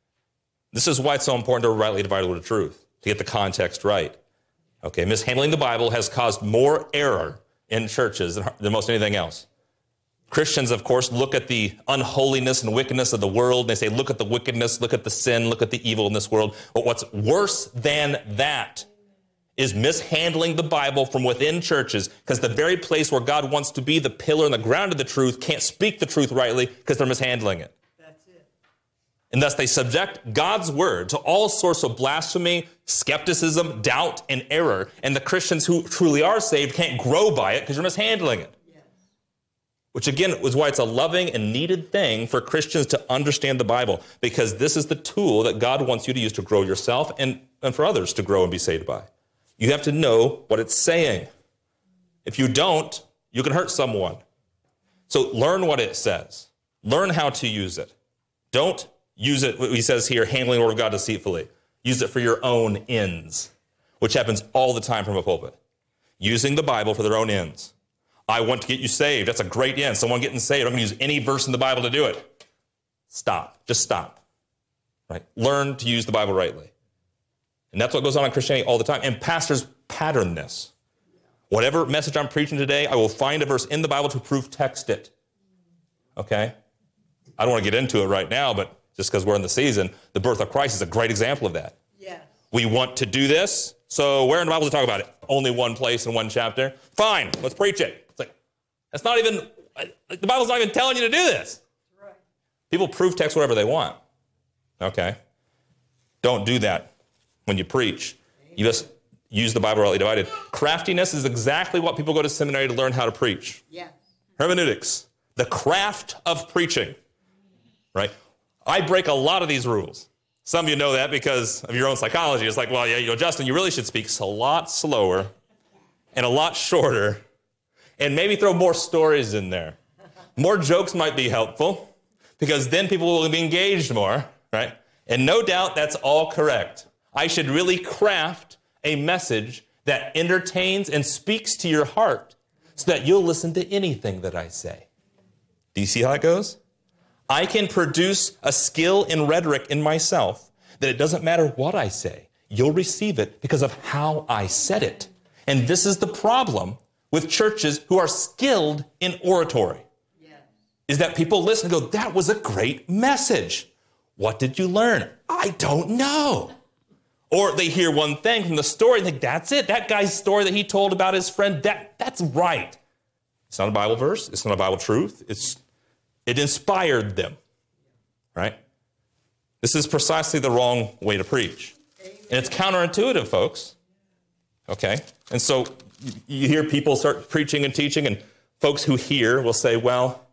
This is why it's so important to rightly divide the word of truth, to get the context right. Okay, mishandling the Bible has caused more error in churches than, than most anything else. Christians, of course, look at the unholiness and wickedness of the world, and they say, look at the wickedness, look at the sin, look at the evil in this world. But what's worse than that is mishandling the Bible from within churches, because the very place where God wants to be the pillar and the ground of the truth can't speak the truth rightly because they're mishandling it. That's it. And thus they subject God's word to all sorts of blasphemy, skepticism, doubt, and error. And the Christians who truly are saved can't grow by it because you're mishandling it. Yes. Which again is why it's a loving and needed thing for Christians to understand the Bible, because this is the tool that God wants you to use to grow yourself and, and for others to grow and be saved by. You have to know what it's saying. If you don't, you can hurt someone. So learn what it says. Learn how to use it. Don't use it, what he says here, handling the word of God deceitfully. Use it for your own ends, which happens all the time from a pulpit. Using the Bible for their own ends. I want to get you saved. That's a great end. Someone getting saved. I'm going to use any verse in the Bible to do it. Stop. Just stop. Right? Learn to use the Bible rightly. And that's what goes on in Christianity all the time. And pastors pattern this. Whatever message I'm preaching today, I will find a verse in the Bible to proof text it. Okay? I don't want to get into it right now, but just because we're in the season, the birth of Christ is a great example of that. Yes. We want to do this, so where in the Bible does it talk about it? Only one place in one chapter. Fine, let's preach it. It's like, that's not even, the Bible's not even telling you to do this. Right. People proof text whatever they want. Okay? Don't do that. When you preach, you just use the Bible rightly divided. Craftiness is exactly what people go to seminary to learn how to preach. Yes. Hermeneutics, the craft of preaching, right? I break a lot of these rules. Some of you know that because of your own psychology. It's like, well, yeah, you know, Justin, you really should speak a lot slower and a lot shorter and maybe throw more stories in there. More jokes might be helpful because then people will be engaged more, right? And no doubt that's all correct. I should really craft a message that entertains and speaks to your heart so that you'll listen to anything that I say. Do you see how it goes? I can produce a skill in rhetoric in myself that it doesn't matter what I say. You'll receive it because of how I said it. And this is the problem with churches who are skilled in oratory. Yes. Is that people listen and go, that was a great message. What did you learn? I don't know. Or they hear one thing from the story and think, that's it. That guy's story that he told about his friend, that, that's right. It's not a Bible verse. It's not a Bible truth. It's, it inspired them, right? This is precisely the wrong way to preach. And it's counterintuitive, folks. Okay? And so you hear people start preaching and teaching, and folks who hear will say, well,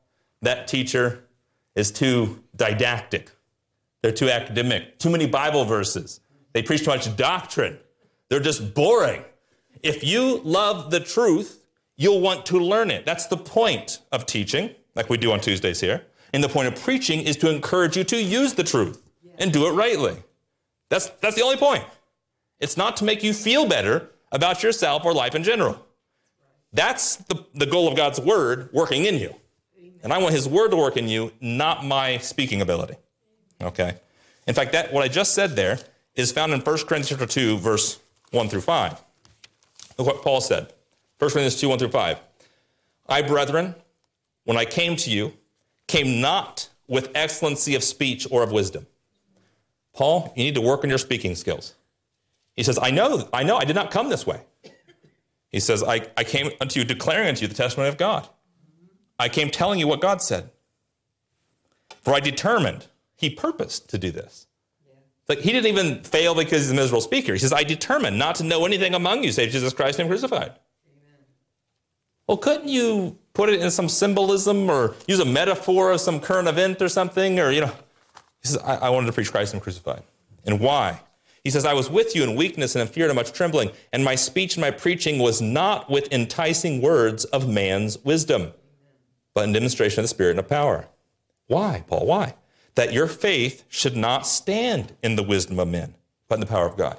that teacher is too didactic. They're too academic, too many Bible verses. They preach too much doctrine. They're just boring. If you love the truth, you'll want to learn it. That's the point of teaching, like we do on Tuesdays here. And the point of preaching is to encourage you to use the truth and do it rightly. That's, that's the only point. It's not to make you feel better about yourself or life in general. That's the, the goal of God's word working in you. And I want his word to work in you, not my speaking ability. Okay? In fact, that what I just said there is found in First Corinthians two, verse one through five. Look what Paul said. First Corinthians two, one through five. I, brethren, when I came to you, came not with excellency of speech or of wisdom. Paul, you need to work on your speaking skills. He says, I know, I know, I did not come this way. He says, I, I came unto you declaring unto you the testimony of God. I came telling you what God said. For I determined, he purposed to do this. Yeah. Like he didn't even fail because he's a miserable speaker. He says, I determined not to know anything among you save Jesus Christ and him crucified. Amen. Well, couldn't you put it in some symbolism or use a metaphor of some current event or something? Or, you know, he says, I, I wanted to preach Christ and him crucified. And why? He says, I was with you in weakness and in fear and much trembling, and my speech and my preaching was not with enticing words of man's wisdom, but in demonstration of the Spirit and of power. Why, Paul? Why? That your faith should not stand in the wisdom of men, but in the power of God.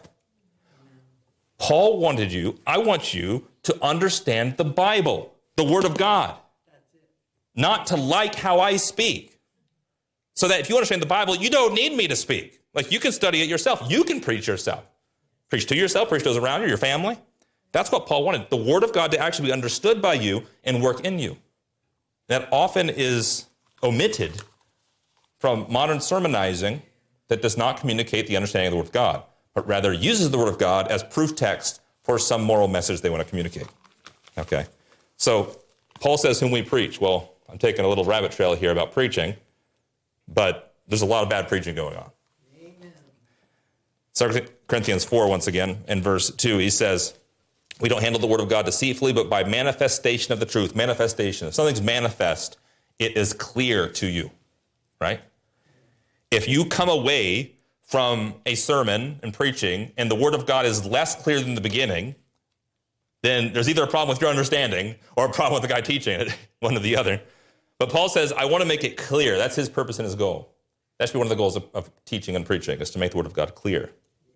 Paul wanted you, I want you to understand the Bible, the Word of God, not to like how I speak. So that if you understand the Bible, you don't need me to speak. Like you can study it yourself. You can preach yourself. Preach to yourself, preach to those around you, your family. That's what Paul wanted. The Word of God to actually be understood by you and work in you. That often is omitted from modern sermonizing that does not communicate the understanding of the Word of God, but rather uses the Word of God as proof text for some moral message they want to communicate. Okay. So Paul says whom we preach. Well, I'm taking a little rabbit trail here about preaching, but there's a lot of bad preaching going on. Second Corinthians four, once again, in verse two, he says, we don't handle the word of God deceitfully, but by manifestation of the truth. Manifestation. If something's manifest, it is clear to you, right? If you come away from a sermon and preaching, and the word of God is less clear than the beginning, then there's either a problem with your understanding or a problem with the guy teaching it, one or the other. But Paul says, I want to make it clear. That's his purpose and his goal. That should be one of the goals of, of teaching and preaching, is to make the word of God clear.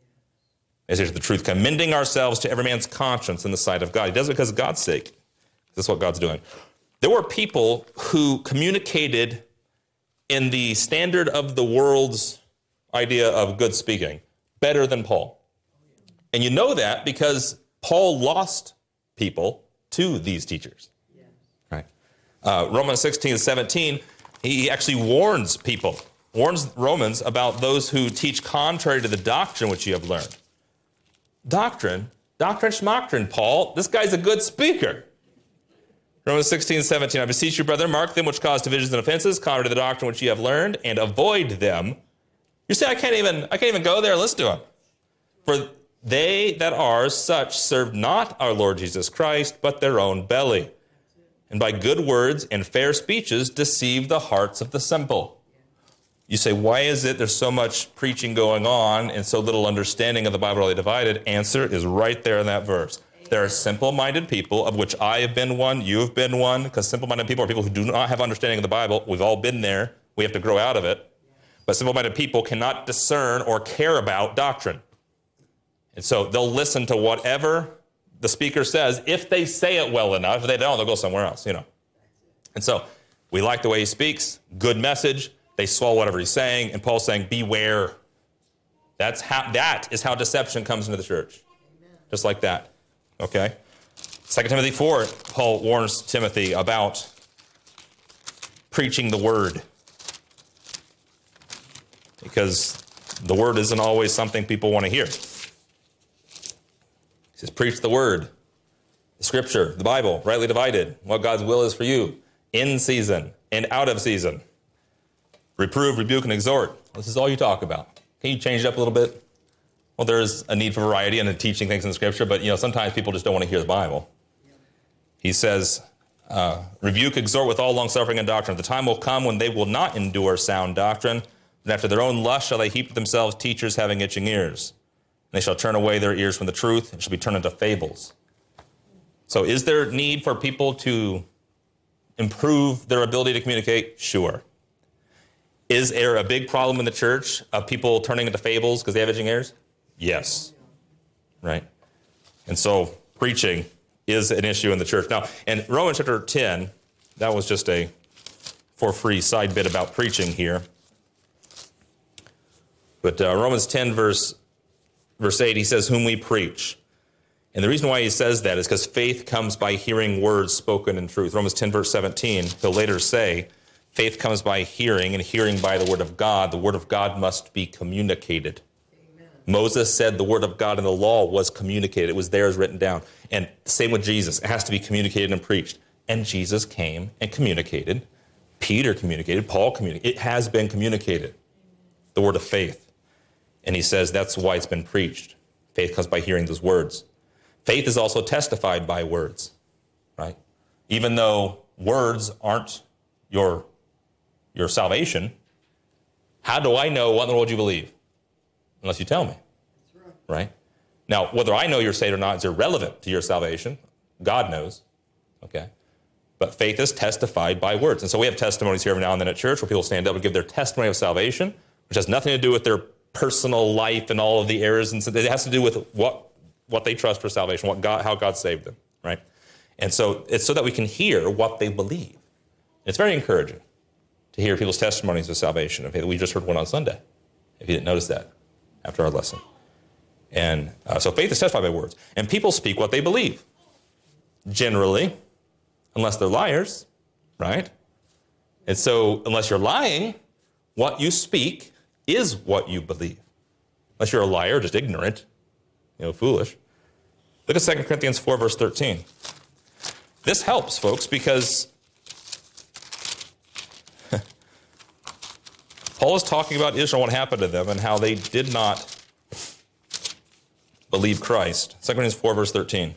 As is the truth, commending ourselves to every man's conscience in the sight of God. He does it because of God's sake. That's what God's doing. There were people who communicated in the standard of the world's idea of good speaking better than Paul. And you know that because Paul lost people to these teachers. Yeah. Right? Uh, Romans sixteen, seventeen, he actually warns people, warns Romans about those who teach contrary to the doctrine which you have learned. Doctrine? Doctrine schmoctrine, Paul. This guy's a good speaker. Romans sixteen, seventeen, I beseech you, brother, mark them which cause divisions and offenses, contrary to the doctrine which ye have learned, and avoid them. You say, I can't even, I can't even go there and listen to them. For they that are such serve not our Lord Jesus Christ, but their own belly. And by good words and fair speeches deceive the hearts of the simple. You say, why is it there's so much preaching going on and so little understanding of the Bible rightly divided? Answer is right there in that verse. There are simple-minded people, of which I have been one, you have been one, because simple-minded people are people who do not have understanding of the Bible. We've all been there. We have to grow out of it. But simple-minded people cannot discern or care about doctrine. And so they'll listen to whatever the speaker says. If they say it well enough, if they don't, they'll go somewhere else, you know. And so we like the way he speaks, good message. They swallow whatever he's saying, and Paul's saying, beware. That's how, that is how deception comes into the church. Amen. Just like that. Okay? Second Timothy four, Paul warns Timothy about preaching the word. Because the word isn't always something people want to hear. He says, preach the word. The scripture, the Bible, rightly divided. What God's will is for you. In season and out of season. Reprove, rebuke, and exhort. This is all you talk about. Can you change it up a little bit? Well, there's a need for variety and teaching things in the Scripture, but you know sometimes people just don't want to hear the Bible. He says, Uh, rebuke, exhort with all longsuffering and doctrine. The time will come when they will not endure sound doctrine, and after their own lust shall they heap to themselves teachers having itching ears. And they shall turn away their ears from the truth, and shall be turned into fables. So is there need for people to improve their ability to communicate? Sure. Is there a big problem in the church of people turning into fables because they have itching ears? Yes. Right? And so preaching is an issue in the church. Now, in Romans chapter ten, that was just a for free side bit about preaching here. But uh, Romans ten, verse, verse eight, he says, whom we preach. And the reason why he says that is because faith comes by hearing words spoken in truth. Romans ten, verse seventeen, he'll later say, faith comes by hearing, and hearing by the word of God. The word of God must be communicated. Moses said the word of God in the law was communicated. It was there as written down. And same with Jesus. It has to be communicated and preached. And Jesus came and communicated. Peter communicated. Paul communicated. It has been communicated. The word of faith. And he says that's why it's been preached. Faith comes by hearing those words. Faith is also testified by words, right? Even though words aren't your, your salvation, how do I know what in the world you believe? Unless you tell me, that's right. right? Now, whether I know you're saved or not is irrelevant to your salvation. God knows, okay? But faith is testified by words. And so we have testimonies here every now and then at church where people stand up and give their testimony of salvation, which has nothing to do with their personal life and all of the errors. And so it has to do with what, what they trust for salvation, what God, how God saved them, right? And so it's so that we can hear what they believe. And it's very encouraging to hear people's testimonies of salvation. Okay, we just heard one on Sunday, if you didn't notice that. After our lesson. And uh, so faith is testified by words. And people speak what they believe. Generally, unless they're liars, right? And so unless you're lying, what you speak is what you believe. Unless you're a liar, just ignorant, you know, foolish. Look at Second Corinthians four, verse thirteen. This helps, folks, because Paul is talking about Israel, what happened to them, and how they did not believe Christ. Second Corinthians four, verse thirteen.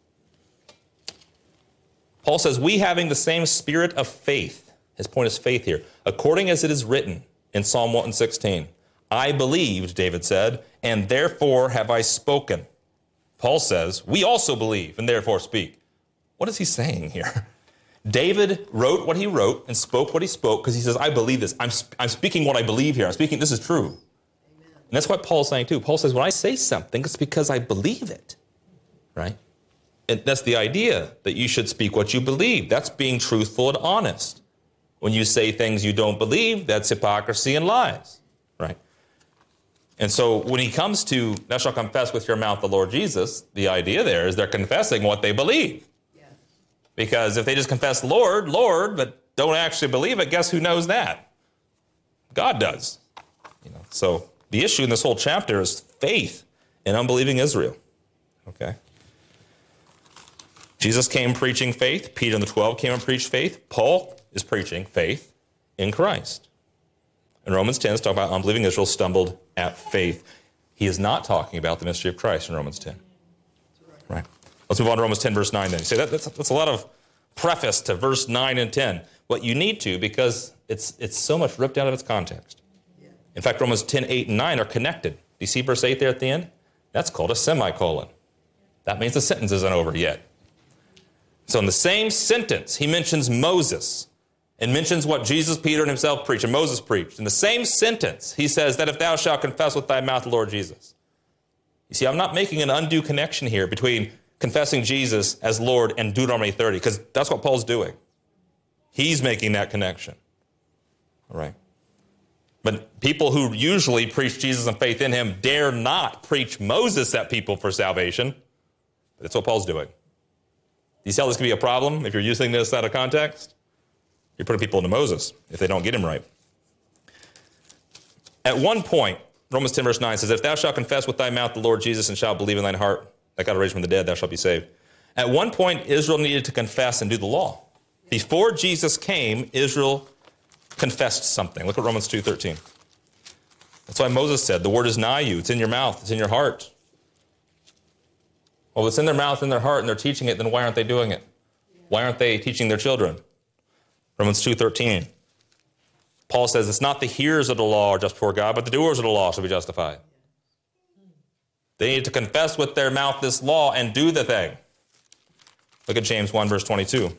Paul says, we having the same spirit of faith, his point is faith here, according as it is written in Psalm one sixteen, I believed, David said, and therefore have I spoken. Paul says, we also believe and therefore speak. What is he saying here? David wrote what he wrote and spoke what he spoke because he says, I believe this. I'm, sp- I'm speaking what I believe here. I'm speaking, this is true. Amen. And that's what Paul's saying too. Paul says, when I say something, it's because I believe it, right? And that's the idea, that you should speak what you believe. That's being truthful and honest. When you say things you don't believe, that's hypocrisy and lies, right? And so when he comes to, thou shalt confess with your mouth the Lord Jesus, the idea there is they're confessing what they believe. Because if they just confess Lord, Lord, but don't actually believe it, guess who knows that? God does. You know, so the issue in this whole chapter is faith in unbelieving Israel. Okay. Jesus came preaching faith. Peter and the twelve came and preached faith. Paul is preaching faith in Christ. And Romans ten is talking about unbelieving Israel stumbled at faith. He is not talking about the mystery of Christ in Romans ten. Right. Let's move on to Romans ten, verse nine then. You say that, that's, that's a lot of preface to verse nine and ten. But you need to, because it's it's so much ripped out of its context. Yeah. In fact, Romans ten, eight, and nine are connected. Do you see verse eight there at the end? That's called a semicolon. That means the sentence isn't over yet. So in the same sentence, he mentions Moses and mentions what Jesus, Peter, and himself preached, and Moses preached. In the same sentence, he says that if thou shalt confess with thy mouth the Lord Jesus. You see, I'm not making an undue connection here between confessing Jesus as Lord and Deuteronomy thirty, because that's what Paul's doing. He's making that connection. All right. But people who usually preach Jesus and faith in him dare not preach Moses at people for salvation. But that's what Paul's doing. Do you see how this can be a problem if you're using this out of context? You're putting people into Moses if they don't get him right. At one point, Romans ten, verse nine says, if thou shalt confess with thy mouth the Lord Jesus and shalt believe in thine heart that God raised from the dead, thou shalt be saved. At one point, Israel needed to confess and do the law. Before Jesus came, Israel confessed something. Look at Romans two thirteen. That's why Moses said, the word is nigh you. It's in your mouth. It's in your heart. Well, if it's in their mouth, in their heart, and they're teaching it, then why aren't they doing it? Why aren't they teaching their children? Romans two thirteen. Paul says, it's not the hearers of the law are just before God, but the doers of the law shall be justified. They need to confess with their mouth this law and do the thing. Look at James one, verse twenty-two.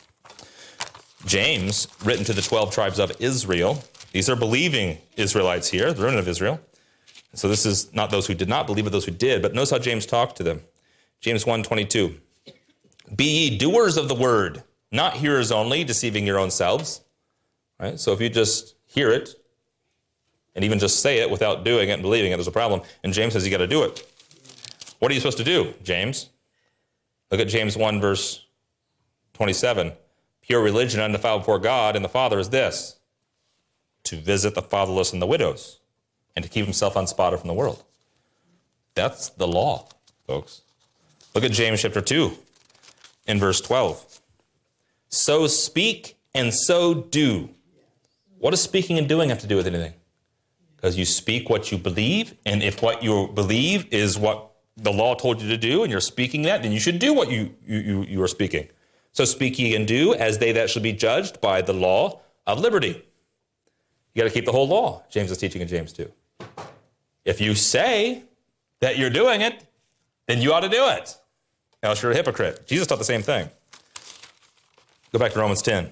James, written to the twelve tribes of Israel. These are believing Israelites here, the remnant of Israel. So this is not those who did not believe, but those who did. But notice how James talked to them. James one twenty-two. Be ye doers of the word, not hearers only, deceiving your own selves. Right? So if you just hear it, and even just say it without doing it and believing it, there's a problem. And James says you got to do it. What are you supposed to do, James? Look at James one, verse twenty-seven. Pure religion undefiled before God and the Father is this, to visit the fatherless and the widows, and to keep himself unspotted from the world. That's the law, folks. Look at James chapter two, in verse twelve. So speak and so do. What does speaking and doing have to do with anything? Because you speak what you believe, and if what you believe is what the law told you to do, and you're speaking that, then you should do what you, you, you, you are speaking. So speak ye and do as they that should be judged by the law of liberty. You got to keep the whole law, James is teaching in James two. If you say that you're doing it, then you ought to do it. Else you're a hypocrite. Jesus taught the same thing. Go back to Romans ten.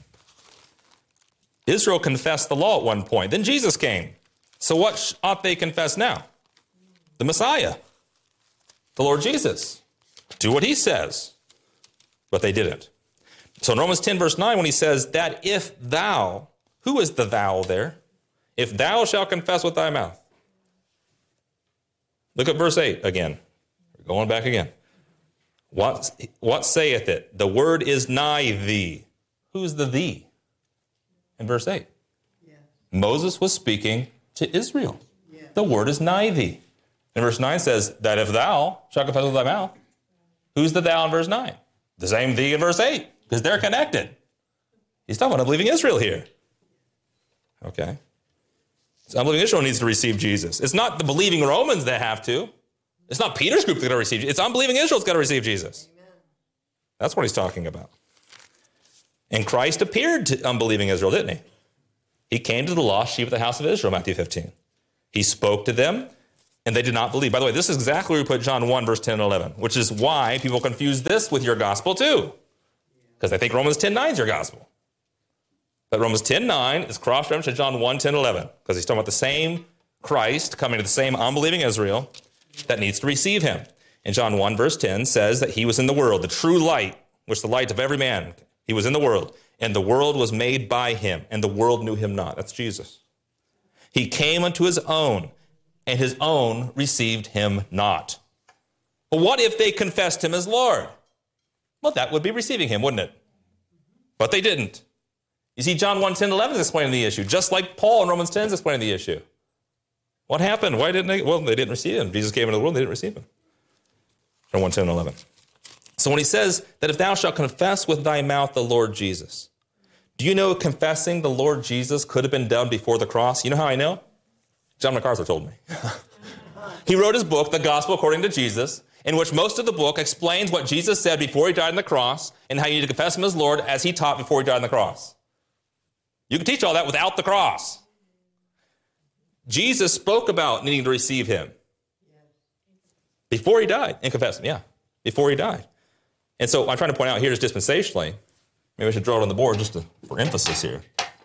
Israel confessed the law at one point. Then Jesus came. So what ought they confess now? The Messiah, the Lord Jesus. Do what he says. But they didn't. So in Romans ten, verse nine, when he says that if thou, who is the thou there? If thou shalt confess with thy mouth. Look at verse eight again. We're going back again. What, what saith it? The word is nigh thee. Who's the thee? In verse eight. Yeah. Moses was speaking to Israel. Yeah. The word is nigh thee. And verse nine says that if thou shalt confess with thy mouth. Who's the thou in verse nine? The same thee in verse eight, because they're connected. He's talking about unbelieving Israel here. Okay. So unbelieving Israel needs to receive Jesus. It's not the believing Romans that have to. It's not Peter's group that's got to receive Jesus. It's unbelieving Israel that's got to receive Jesus. Amen. That's what he's talking about. And Christ appeared to unbelieving Israel, didn't he? He came to the lost sheep of the house of Israel, Matthew fifteen. He spoke to them, and they did not believe. By the way, this is exactly where we put John one, verse ten and eleven, which is why people confuse this with your gospel too. Because they think Romans ten nine is your gospel. But Romans ten nine is cross-referenced to John one, ten, eleven, because he's talking about the same Christ coming to the same unbelieving Israel that needs to receive him. And John one, verse ten says that he was in the world, the true light, which the light of every man. He was in the world, and the world was made by him, and the world knew him not. That's Jesus. He came unto his own, and his own received him not. But what if they confessed him as Lord? Well, that would be receiving him, wouldn't it? But they didn't. You see, John one, ten, eleven is explaining the issue, just like Paul in Romans ten is explaining the issue. What happened? Why didn't they? Well, they didn't receive him. Jesus came into the world, they didn't receive him. John one, ten, eleven. So when he says that if thou shalt confess with thy mouth the Lord Jesus, do you know confessing the Lord Jesus could have been done before the cross? You know how I know? John MacArthur told me. He wrote his book, The Gospel According to Jesus, in which most of the book explains what Jesus said before he died on the cross and how you need to confess him as Lord as he taught before he died on the cross. You can teach all that without the cross. Jesus spoke about needing to receive him before he died and confess him, yeah, before he died. And so I'm trying to point out here is dispensationally, maybe I should draw it on the board just to, for emphasis here.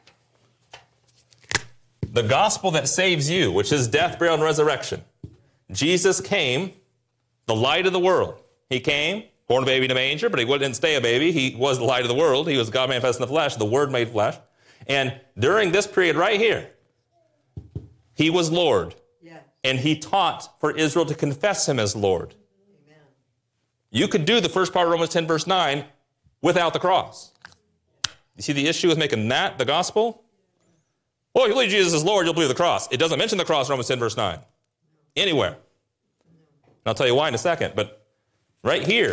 The gospel that saves you, which is death, burial, and resurrection. Jesus came, the light of the world. He came, born a baby in a manger, but he didn't stay a baby. He was the light of the world. He was God manifest in the flesh, the Word made flesh. And during this period right here, he was Lord. Yes. And he taught for Israel to confess him as Lord. Amen. You could do the first part of Romans ten, verse nine, without the cross. You see the issue with making that the gospel? Well, you believe Jesus is Lord, you'll believe the cross. It doesn't mention the cross in Romans ten, verse nine. Anywhere. And I'll tell you why in a second, but right here,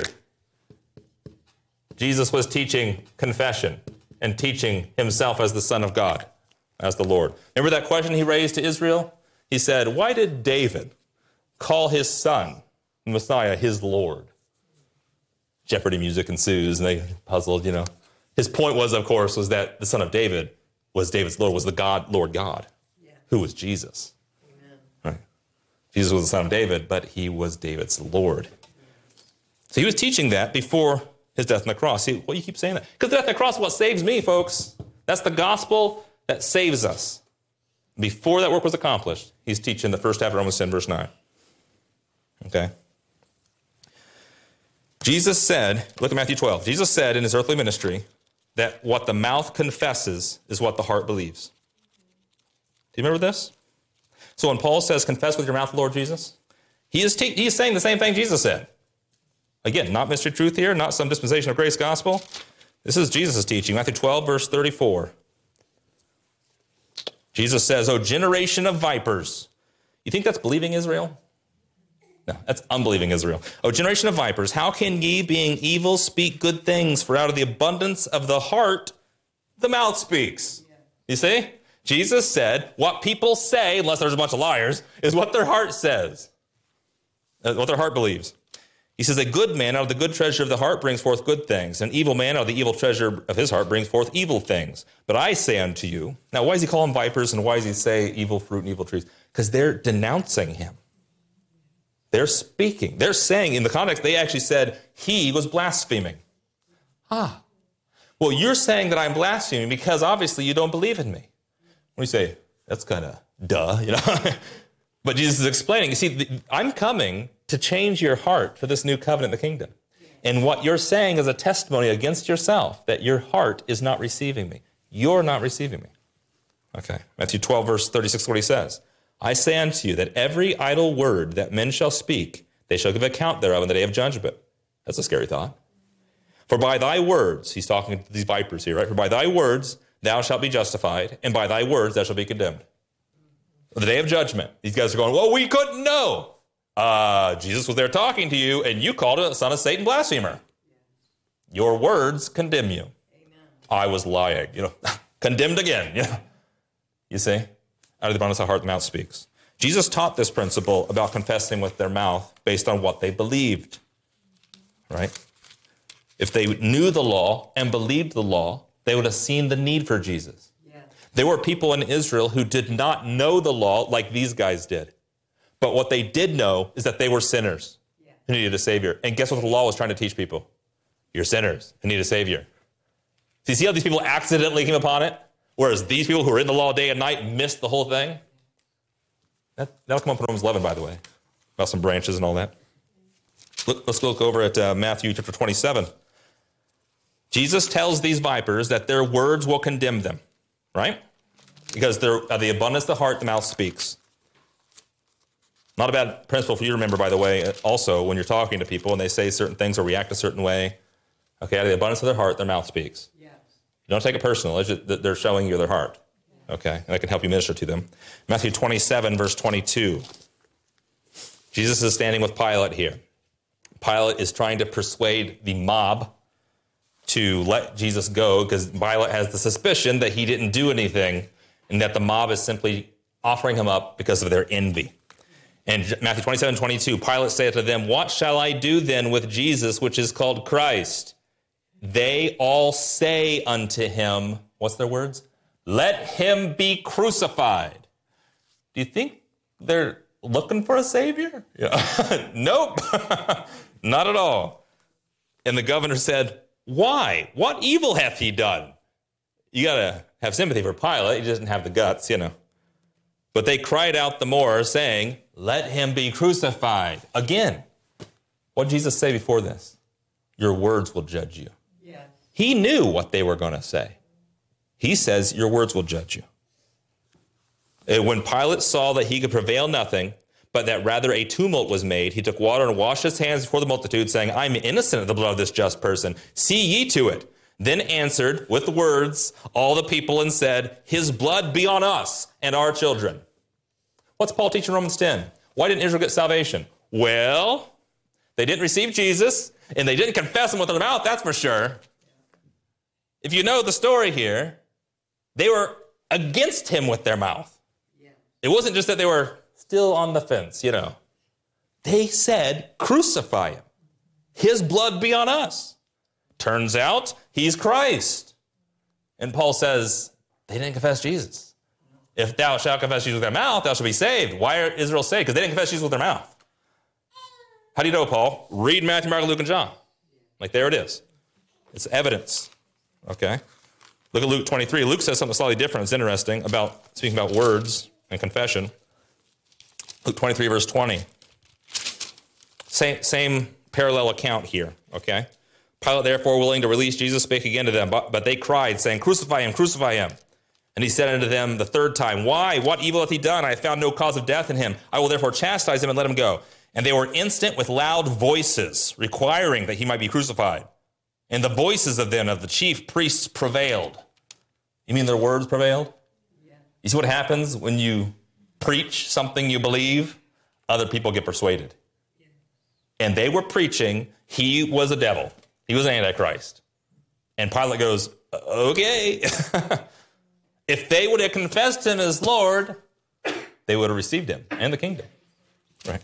Jesus was teaching confession and teaching himself as the Son of God, as the Lord. Remember that question he raised to Israel? He said, why did David call his son, Messiah, his Lord? Jeopardy music ensues, and they puzzled, you know. His point was, of course, was that the Son of David was David's Lord, was the God, Lord God, yeah. who was Jesus. Amen. Right. Jesus was the Son of David, but he was David's Lord. So he was teaching that before his death on the cross. See, well, you keep saying that. Because the death on the cross is what saves me, folks. That's the gospel that saves us. Before that work was accomplished, he's teaching the first half of Romans ten, verse nine. Okay? Jesus said, look at Matthew twelve. Jesus said in his earthly ministry that what the mouth confesses is what the heart believes. Do you remember this? So when Paul says, confess with your mouth the Lord Jesus, he is, te- he is saying the same thing Jesus said. Again, not mystery truth here, not some dispensation of grace gospel. This is Jesus' teaching. Matthew twelve, verse thirty-four. Jesus says, O generation of vipers. You think that's believing Israel? No, that's unbelieving Israel. O generation of vipers, how can ye, being evil, speak good things? For out of the abundance of the heart, the mouth speaks. You see? Jesus said, what people say, unless there's a bunch of liars, is what their heart says, what their heart believes. He says, a good man out of the good treasure of the heart brings forth good things. An evil man out of the evil treasure of his heart brings forth evil things. But I say unto you, now why does he call them vipers and why does he say evil fruit and evil trees? Because they're denouncing him. They're speaking. They're saying, in the context, they actually said he was blaspheming. Ah. Well, you're saying that I'm blaspheming because obviously you don't believe in me. We say, that's kind of duh, you know. But Jesus is explaining, you see, the, I'm coming to change your heart for this new covenant in the kingdom. And what you're saying is a testimony against yourself that your heart is not receiving me. You're not receiving me. Okay, Matthew twelve, verse thirty-six, what he says. I say unto you that every idle word that men shall speak, they shall give account thereof in the day of judgment. That's a scary thought. For by thy words, he's talking to these vipers here, right? For by thy words thou shalt be justified, and by thy words thou shalt be condemned. On the day of judgment, these guys are going, well, we couldn't know. Uh, Jesus was there talking to you, and you called it a son of Satan blasphemer. Your words condemn you. Amen. I was lying, you know, condemned again. Yeah. You see? Out of the abundance of the heart, the mouth speaks. Jesus taught this principle about confessing with their mouth based on what they believed, right? If they knew the law and believed the law, they would have seen the need for Jesus. Yeah. There were people in Israel who did not know the law like these guys did. But what they did know is that they were sinners yeah. who needed a Savior. And guess what the law was trying to teach people? You're sinners who need a Savior. So you see how these people accidentally came upon it? Whereas these people who are in the law day and night missed the whole thing. That, that'll come up in Romans eleven, by the way, about some branches and all that. Look, let's look over at uh, Matthew chapter twenty-seven. Jesus tells these vipers that their words will condemn them, right? Because they're, of the abundance of the heart, the mouth speaks. Not a bad principle for you to remember, by the way, also when you're talking to people and they say certain things or react a certain way. Okay, out of the abundance of their heart, their mouth speaks. Yes. You don't take it personal. It's just that they're showing you their heart. Okay, and I can help you minister to them. Matthew twenty-seven, verse twenty-two. Jesus is standing with Pilate here. Pilate is trying to persuade the mob to let Jesus go because Pilate has the suspicion that he didn't do anything and that the mob is simply offering him up because of their envy. And Matthew twenty-seven, twenty-two, Pilate saith to them, what shall I do then with Jesus, which is called Christ? They all say unto him, what's their words? Let him be crucified. Do you think they're looking for a Savior? Yeah. Nope, not at all. And the governor said, why? What evil hath he done? You got to have sympathy for Pilate. He doesn't have the guts, you know. But they cried out the more, saying, let him be crucified. Again, what did Jesus say before this? Your words will judge you. Yeah. He knew what they were going to say. He says, your words will judge you. And when Pilate saw that he could prevail nothing, but that rather a tumult was made, he took water and washed his hands before the multitude, saying, I am innocent of the blood of this just person. See ye to it. Then answered with the words all the people and said, his blood be on us and our children. What's Paul teaching in Romans ten? Why didn't Israel get salvation? Well, they didn't receive Jesus, and they didn't confess him with their mouth, that's for sure. If you know the story here, they were against him with their mouth. Yeah. It wasn't just that they were still on the fence, you know. They said, crucify him. his blood be on us. Turns out he's Christ. And Paul says, they didn't confess Jesus. If thou shalt confess Jesus with thy mouth, thou shalt be saved. Why are Israel saved? Because they didn't confess Jesus with their mouth. How do you know, Paul? Read Matthew, Mark, Luke, and John. Like, there it is. It's evidence. Okay? Look at Luke twenty-three. Luke says something slightly different. It's interesting about speaking about words and confession. Luke twenty-three, verse twenty. Same, same parallel account here, okay? Pilate, therefore, willing to release Jesus, spake again to them, but, but they cried, saying, Crucify him, crucify him. And he said unto them the third time, Why? What evil hath he done? I have found no cause of death in him. I will therefore chastise him and let him go. And they were instant with loud voices, requiring that he might be crucified. And the voices of them, of the chief priests, prevailed. You mean their words prevailed? Yeah. You see what happens when you preach something you believe? Other people get persuaded. Yeah. And they were preaching, he was a devil. He was an Antichrist. And Pilate goes, okay. If they would have confessed him as Lord, they would have received him and the kingdom. Right?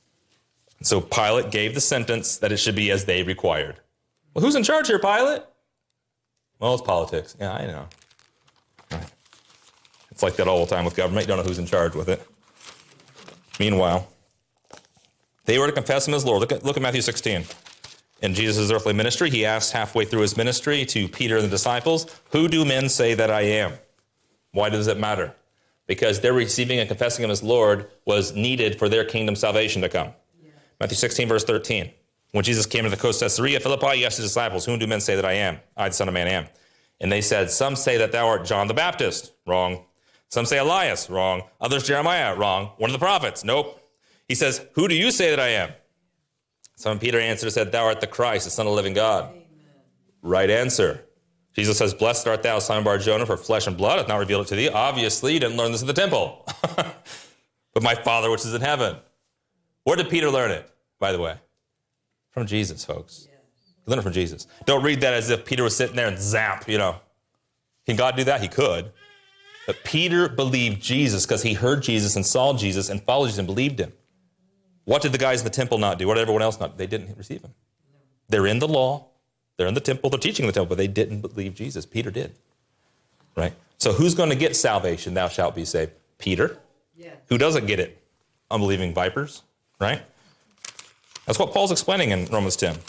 So Pilate gave the sentence that it should be as they required. Well, who's in charge here, Pilate? Well, it's politics. Yeah, I know. Right. It's like that all the time with government. You don't know who's in charge with it. Meanwhile, they were to confess him as Lord. Look at, look at Matthew sixteen. In Jesus' earthly ministry, he asked halfway through his ministry to Peter and the disciples, who do men say that I am? Why does it matter? Because their receiving and confessing him as Lord was needed for their kingdom salvation to come. Yeah. Matthew sixteen, verse thirteen. When Jesus came to the coast of Caesarea Philippi, he asked his disciples, whom do men say that I am? I, the Son of Man, am. And they said, some say that thou art John the Baptist. Wrong. Some say Elias. Wrong. Others Jeremiah. Wrong. One of the prophets. Nope. He says, who do you say that I am? Simon Peter answered and said, thou art the Christ, the Son of the living God. Amen. Right answer. Jesus says, blessed art thou, Simon Bar-Jonah, for flesh and blood hath not revealed it to thee. Obviously, you didn't learn this in the temple. But my Father which is in heaven. Where did Peter learn it, by the way? From Jesus, folks. Yes. He learned it from Jesus. Don't read that as if Peter was sitting there and zap, you know. Can God do that? He could. But Peter believed Jesus because he heard Jesus and saw Jesus and followed Jesus and believed him. What did the guys in the temple not do? What did everyone else not do? They didn't receive him. They're in the law. They're in the temple. They're teaching in the temple, but they didn't believe Jesus. Peter did. Right? So who's going to get salvation? Thou shalt be saved. Peter. Yeah. Who doesn't get it? Unbelieving vipers. Right? That's what Paul's explaining in Romans ten.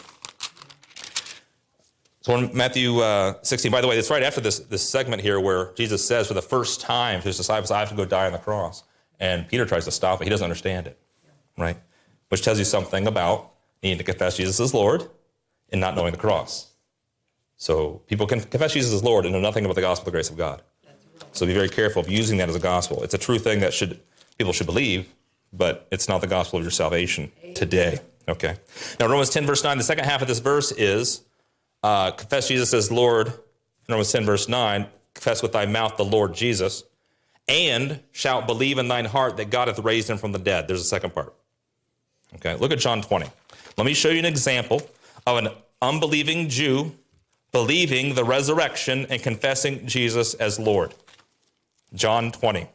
So in Matthew uh, sixteen, by the way, it's right after this, this segment here where Jesus says for the first time to his disciples, I have to go die on the cross. And Peter tries to stop it. He doesn't understand it. Right? Which tells you something about needing to confess Jesus as Lord and not knowing the cross. So people can confess Jesus as Lord and know nothing about the gospel of the grace of God. So be very careful of using that as a gospel. It's a true thing that should people should believe, but it's not the gospel of your salvation today. Okay. Now Romans ten, verse nine, the second half of this verse is uh, confess Jesus as Lord. In Romans ten, verse nine, confess with thy mouth the Lord Jesus, and shalt believe in thine heart that God hath raised him from the dead. There's a second part. Okay, look at John twenty. Let me show you an example of an unbelieving Jew believing the resurrection and confessing Jesus as Lord. John twenty.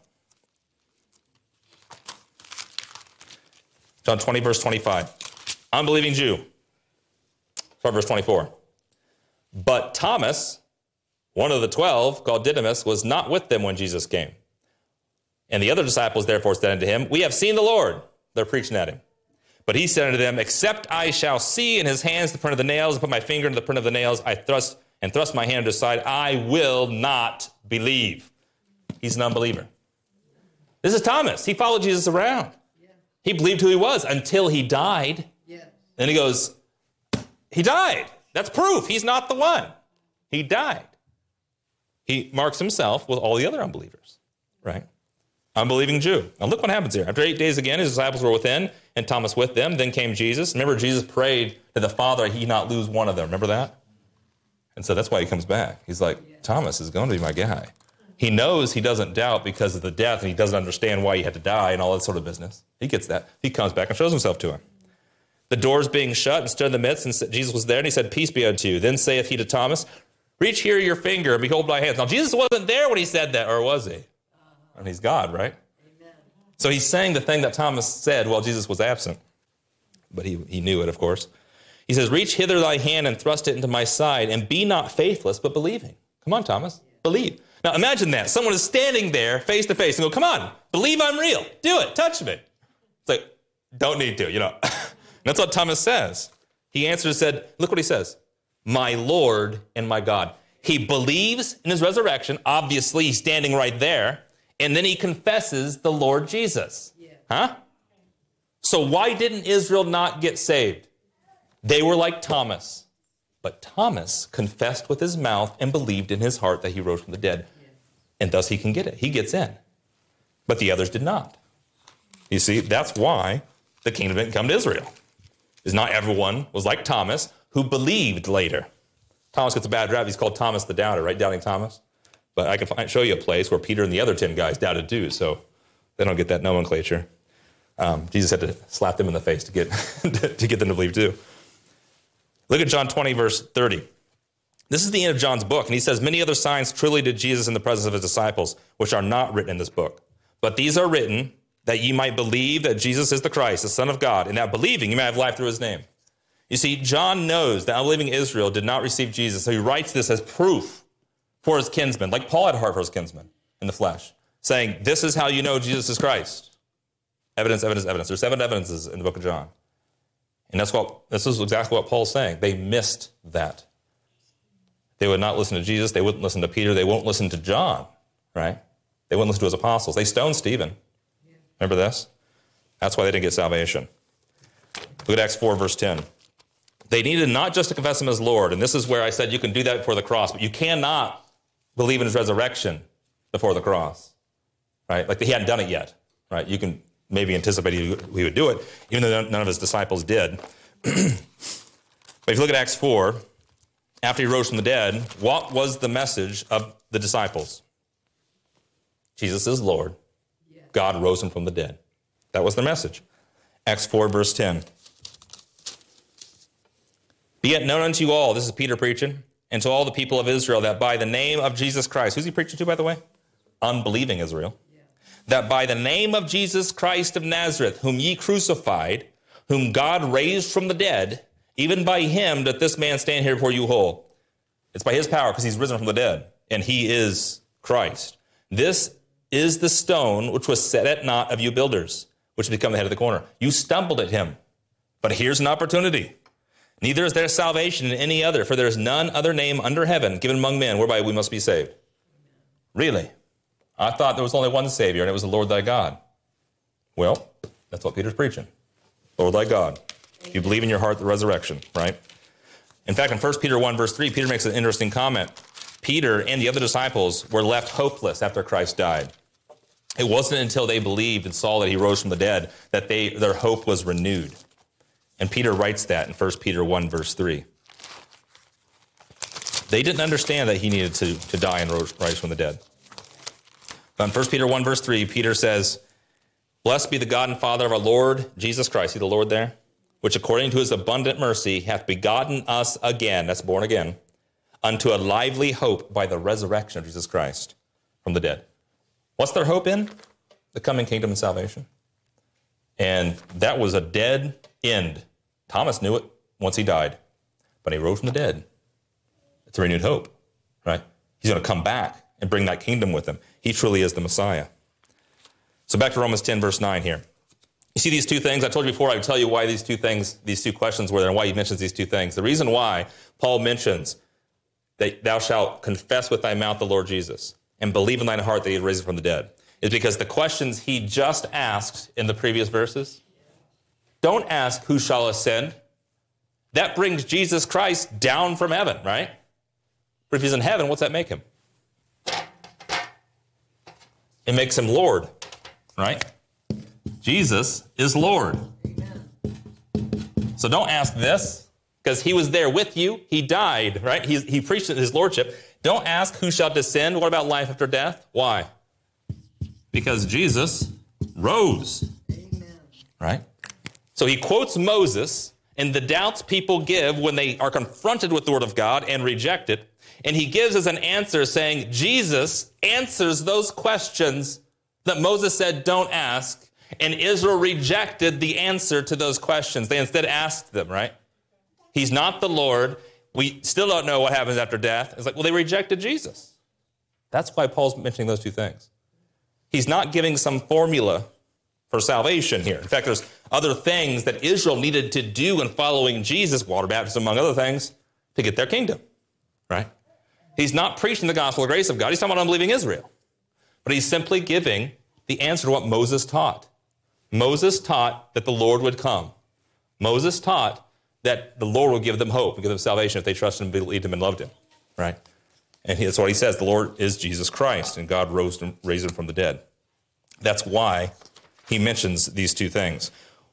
John twenty, verse twenty-five. Unbelieving Jew. Start verse twenty-four. But Thomas, one of the twelve, called Didymus, was not with them when Jesus came. And the other disciples therefore said unto him, we have seen the Lord. They're preaching at him. But he said unto them, except I shall see in his hands the print of the nails, and put my finger into the print of the nails, I thrust and thrust my hand into his side, I will not believe. He's an unbeliever. This is Thomas. He followed Jesus around. Yeah. He believed who he was until he died. Yeah. Then he goes, he died. That's proof. He's not the one. He died. He marks himself with all the other unbelievers, right? Unbelieving Jew. Now look what happens here. After eight days again, his disciples were within, and Thomas with them. Then came Jesus. Remember, Jesus prayed to the Father he not lose one of them. Remember that? And so that's why he comes back. He's like, yeah. Thomas is going to be my guy. He knows he doesn't doubt because of the death, and he doesn't understand why he had to die and all that sort of business. He gets that. He comes back and shows himself to him. The doors being shut and stood in the midst, and Jesus was there, and he said, peace be unto you. Then saith he to Thomas, reach here your finger, and behold my hands. Now, Jesus wasn't there when he said that, or was he? And he's God, right? Amen. So he's saying the thing that Thomas said while Jesus was absent. But he, he knew it, of course. He says, reach hither thy hand and thrust it into my side, and be not faithless, but believing. Come on, Thomas, believe. Now imagine that. Someone is standing there face to face and go, come on, believe I'm real. Do it, touch me. It's like, don't need to, you know. That's what Thomas says. He answered and said, look what he says, my Lord and my God. He believes in his resurrection. Obviously, he's standing right there. And then he confesses the Lord Jesus. Yeah. Huh? So why didn't Israel not get saved? They were like Thomas. But Thomas confessed with his mouth and believed in his heart that he rose from the dead. Yeah. And thus he can get it. He gets in. But the others did not. You see, that's why the kingdom didn't come to Israel. Is not everyone was like Thomas, who believed later. Thomas gets a bad rap. He's called Thomas the Doubter, right? Doubting Thomas. But I can find, show you a place where Peter and the other ten guys doubted too, so they don't get that nomenclature. Um, Jesus had to slap them in the face to get to get them to believe too. Look at John twenty, verse thirty. This is the end of John's book, and he says, many other signs truly did Jesus in the presence of his disciples, which are not written in this book. But these are written that ye might believe that Jesus is the Christ, the Son of God, and that believing you may have life through his name. You see, John knows that unbelieving Israel did not receive Jesus, so he writes this as proof for his kinsmen, like Paul had heart for his kinsmen in the flesh, saying, this is how you know Jesus is Christ. Evidence, evidence, evidence. There's seven evidences in the book of John. And that's what, this is exactly what Paul's saying. They missed that. They would not listen to Jesus. They wouldn't listen to Peter. They won't listen to John, right? They wouldn't listen to his apostles. They stoned Stephen. Remember this? That's why they didn't get salvation. Look at Acts four, verse ten. They needed not just to confess him as Lord, and this is where I said you can do that before the cross, but you cannot believe in his resurrection before the cross, right? Like he hadn't done it yet, right? You can maybe anticipate he would do it, even though none of his disciples did. But if you look at Acts four, after he rose from the dead, what was the message of the disciples? Jesus is Lord. God rose him from the dead. That was their message. Acts four, verse ten. Be it known unto you all, this is Peter preaching, and to all the people of Israel, that by the name of Jesus Christ, who's he preaching to, by the way? Unbelieving Israel. Yeah. That by the name of Jesus Christ of Nazareth, whom ye crucified, whom God raised from the dead, even by him doth this man stand here before you whole. It's by his power, because he's risen from the dead, and he is Christ. This is the stone which was set at naught of you builders, which become the head of the corner. You stumbled at him, but here's an opportunity. Neither is there salvation in any other, for there is none other name under heaven given among men whereby we must be saved. Really? I thought there was only one Savior, and it was the Lord thy God. Well, that's what Peter's preaching. Lord thy God. You believe in your heart the resurrection, right? In fact, in First Peter one, verse three, Peter makes an interesting comment. Peter and the other disciples were left hopeless after Christ died. It wasn't until they believed and saw that he rose from the dead that they their hope was renewed. And Peter writes that in First Peter one, verse three. They didn't understand that he needed to, to die and rise from the dead. But in First Peter one, verse three, Peter says, blessed be the God and Father of our Lord Jesus Christ, see the Lord there? Which according to his abundant mercy hath begotten us again, that's born again, unto a lively hope by the resurrection of Jesus Christ from the dead. What's their hope in? The coming kingdom and salvation. And that was a dead end. Thomas knew it once he died, but he rose from the dead. It's a renewed hope, right? He's going to come back and bring that kingdom with him. He truly is the Messiah. So back to Romans ten, verse nine here. You see these two things? I told you before I would tell you why these two things, these two questions were there and why he mentions these two things. The reason why Paul mentions that thou shalt confess with thy mouth the Lord Jesus and believe in thine heart that he had risen from the dead is because the questions he just asked in the previous verses, don't ask who shall ascend. That brings Jesus Christ down from heaven, right? But if he's in heaven, what's that make him? It makes him Lord, right? Jesus is Lord. Amen. So don't ask this, because he was there with you. He died, right? He, he preached his lordship. Don't ask who shall descend. What about life after death? Why? Because Jesus rose. Amen. Right? So he quotes Moses and the doubts people give when they are confronted with the word of God and reject it. And he gives as an answer saying, Jesus answers those questions that Moses said don't ask. And Israel rejected the answer to those questions. They instead asked them, right? He's not the Lord. We still don't know what happens after death. It's like, well, they rejected Jesus. That's why Paul's mentioning those two things. He's not giving some formula for salvation here. In fact, there's other things that Israel needed to do in following Jesus, water baptism, among other things, to get their kingdom, right? He's not preaching the gospel of grace of God. He's talking about unbelieving Israel. But he's simply giving the answer to what Moses taught. Moses taught that the Lord would come. Moses taught that the Lord would give them hope and give them salvation if they trusted him, believed him, and loved him, right? And that's what he says. The Lord is Jesus Christ, and God rose him, raised him from the dead. That's why he mentions these two things.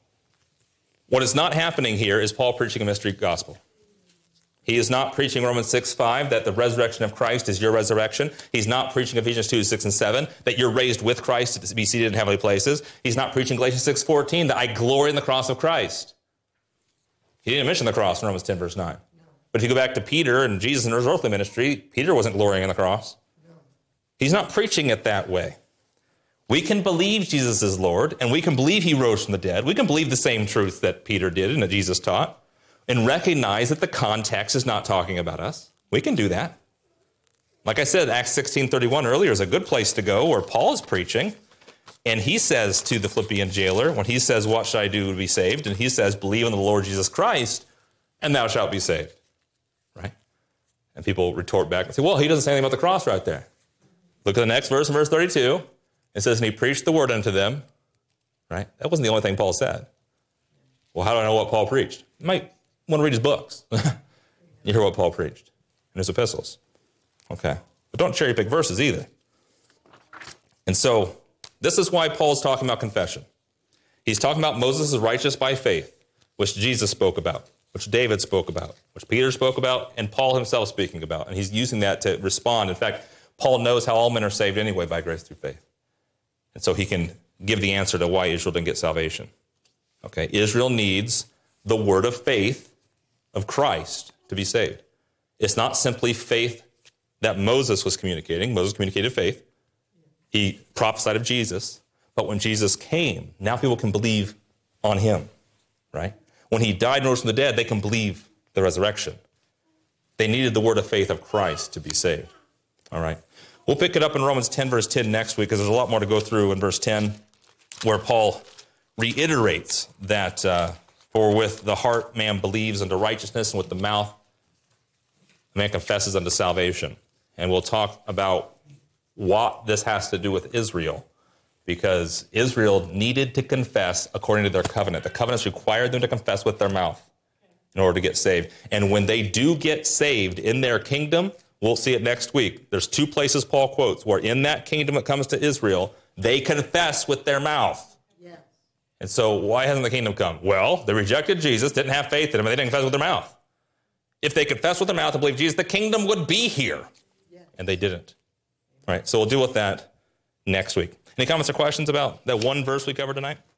What is not happening here is Paul preaching a mystery gospel. He is not preaching Romans six five, that the resurrection of Christ is your resurrection. He's not preaching Ephesians two six and seven, that you're raised with Christ to be seated in heavenly places. He's not preaching Galatians six fourteen, that I glory in the cross of Christ. He didn't mention the cross in Romans ten, verse nine. But if you go back to Peter and Jesus in his earthly ministry, Peter wasn't glorying in the cross. He's not preaching it that way. We can believe Jesus is Lord, and we can believe he rose from the dead. We can believe the same truth that Peter did and that Jesus taught, and recognize that the context is not talking about us. We can do that. Like I said, Acts sixteen thirty-one earlier is a good place to go where Paul is preaching, and he says to the Philippian jailer, when he says, what should I do to be saved? And he says, believe in the Lord Jesus Christ, and thou shalt be saved. Right? And people retort back and say, well, he doesn't say anything about the cross right there. Look at the next verse in verse thirty-two. It says, and he preached the word unto them. Right? That wasn't the only thing Paul said. Well, how do I know what Paul preached? You might want to read his books. You hear what Paul preached in his epistles. Okay. But don't cherry pick verses either. And so this is why Paul's talking about confession. He's talking about Moses is righteous by faith, which Jesus spoke about, which David spoke about, which Peter spoke about, and Paul himself speaking about. And he's using that to respond. In fact, Paul knows how all men are saved anyway by grace through faith. And so he can give the answer to why Israel didn't get salvation. Okay, Israel needs the word of faith of Christ to be saved. It's not simply faith that Moses was communicating. Moses communicated faith. He prophesied of Jesus. But when Jesus came, now people can believe on him, right? When he died and rose from the dead, they can believe the resurrection. They needed the word of faith of Christ to be saved. All right. We'll pick it up in Romans ten, verse ten next week, because there's a lot more to go through in verse ten, where Paul reiterates that uh, for with the heart man believes unto righteousness, and with the mouth man confesses unto salvation. And we'll talk about what this has to do with Israel, because Israel needed to confess according to their covenant. The covenants required them to confess with their mouth in order to get saved. And when they do get saved in their kingdom, we'll see it next week. There's two places Paul quotes where in that kingdom that comes to Israel, they confess with their mouth. Yes. And so why hasn't the kingdom come? Well, they rejected Jesus, didn't have faith in him, and they didn't confess with their mouth. If they confess with their mouth and believe Jesus, the kingdom would be here. Yes. And they didn't. All right, so we'll deal with that next week. Any comments or questions about that one verse we covered tonight?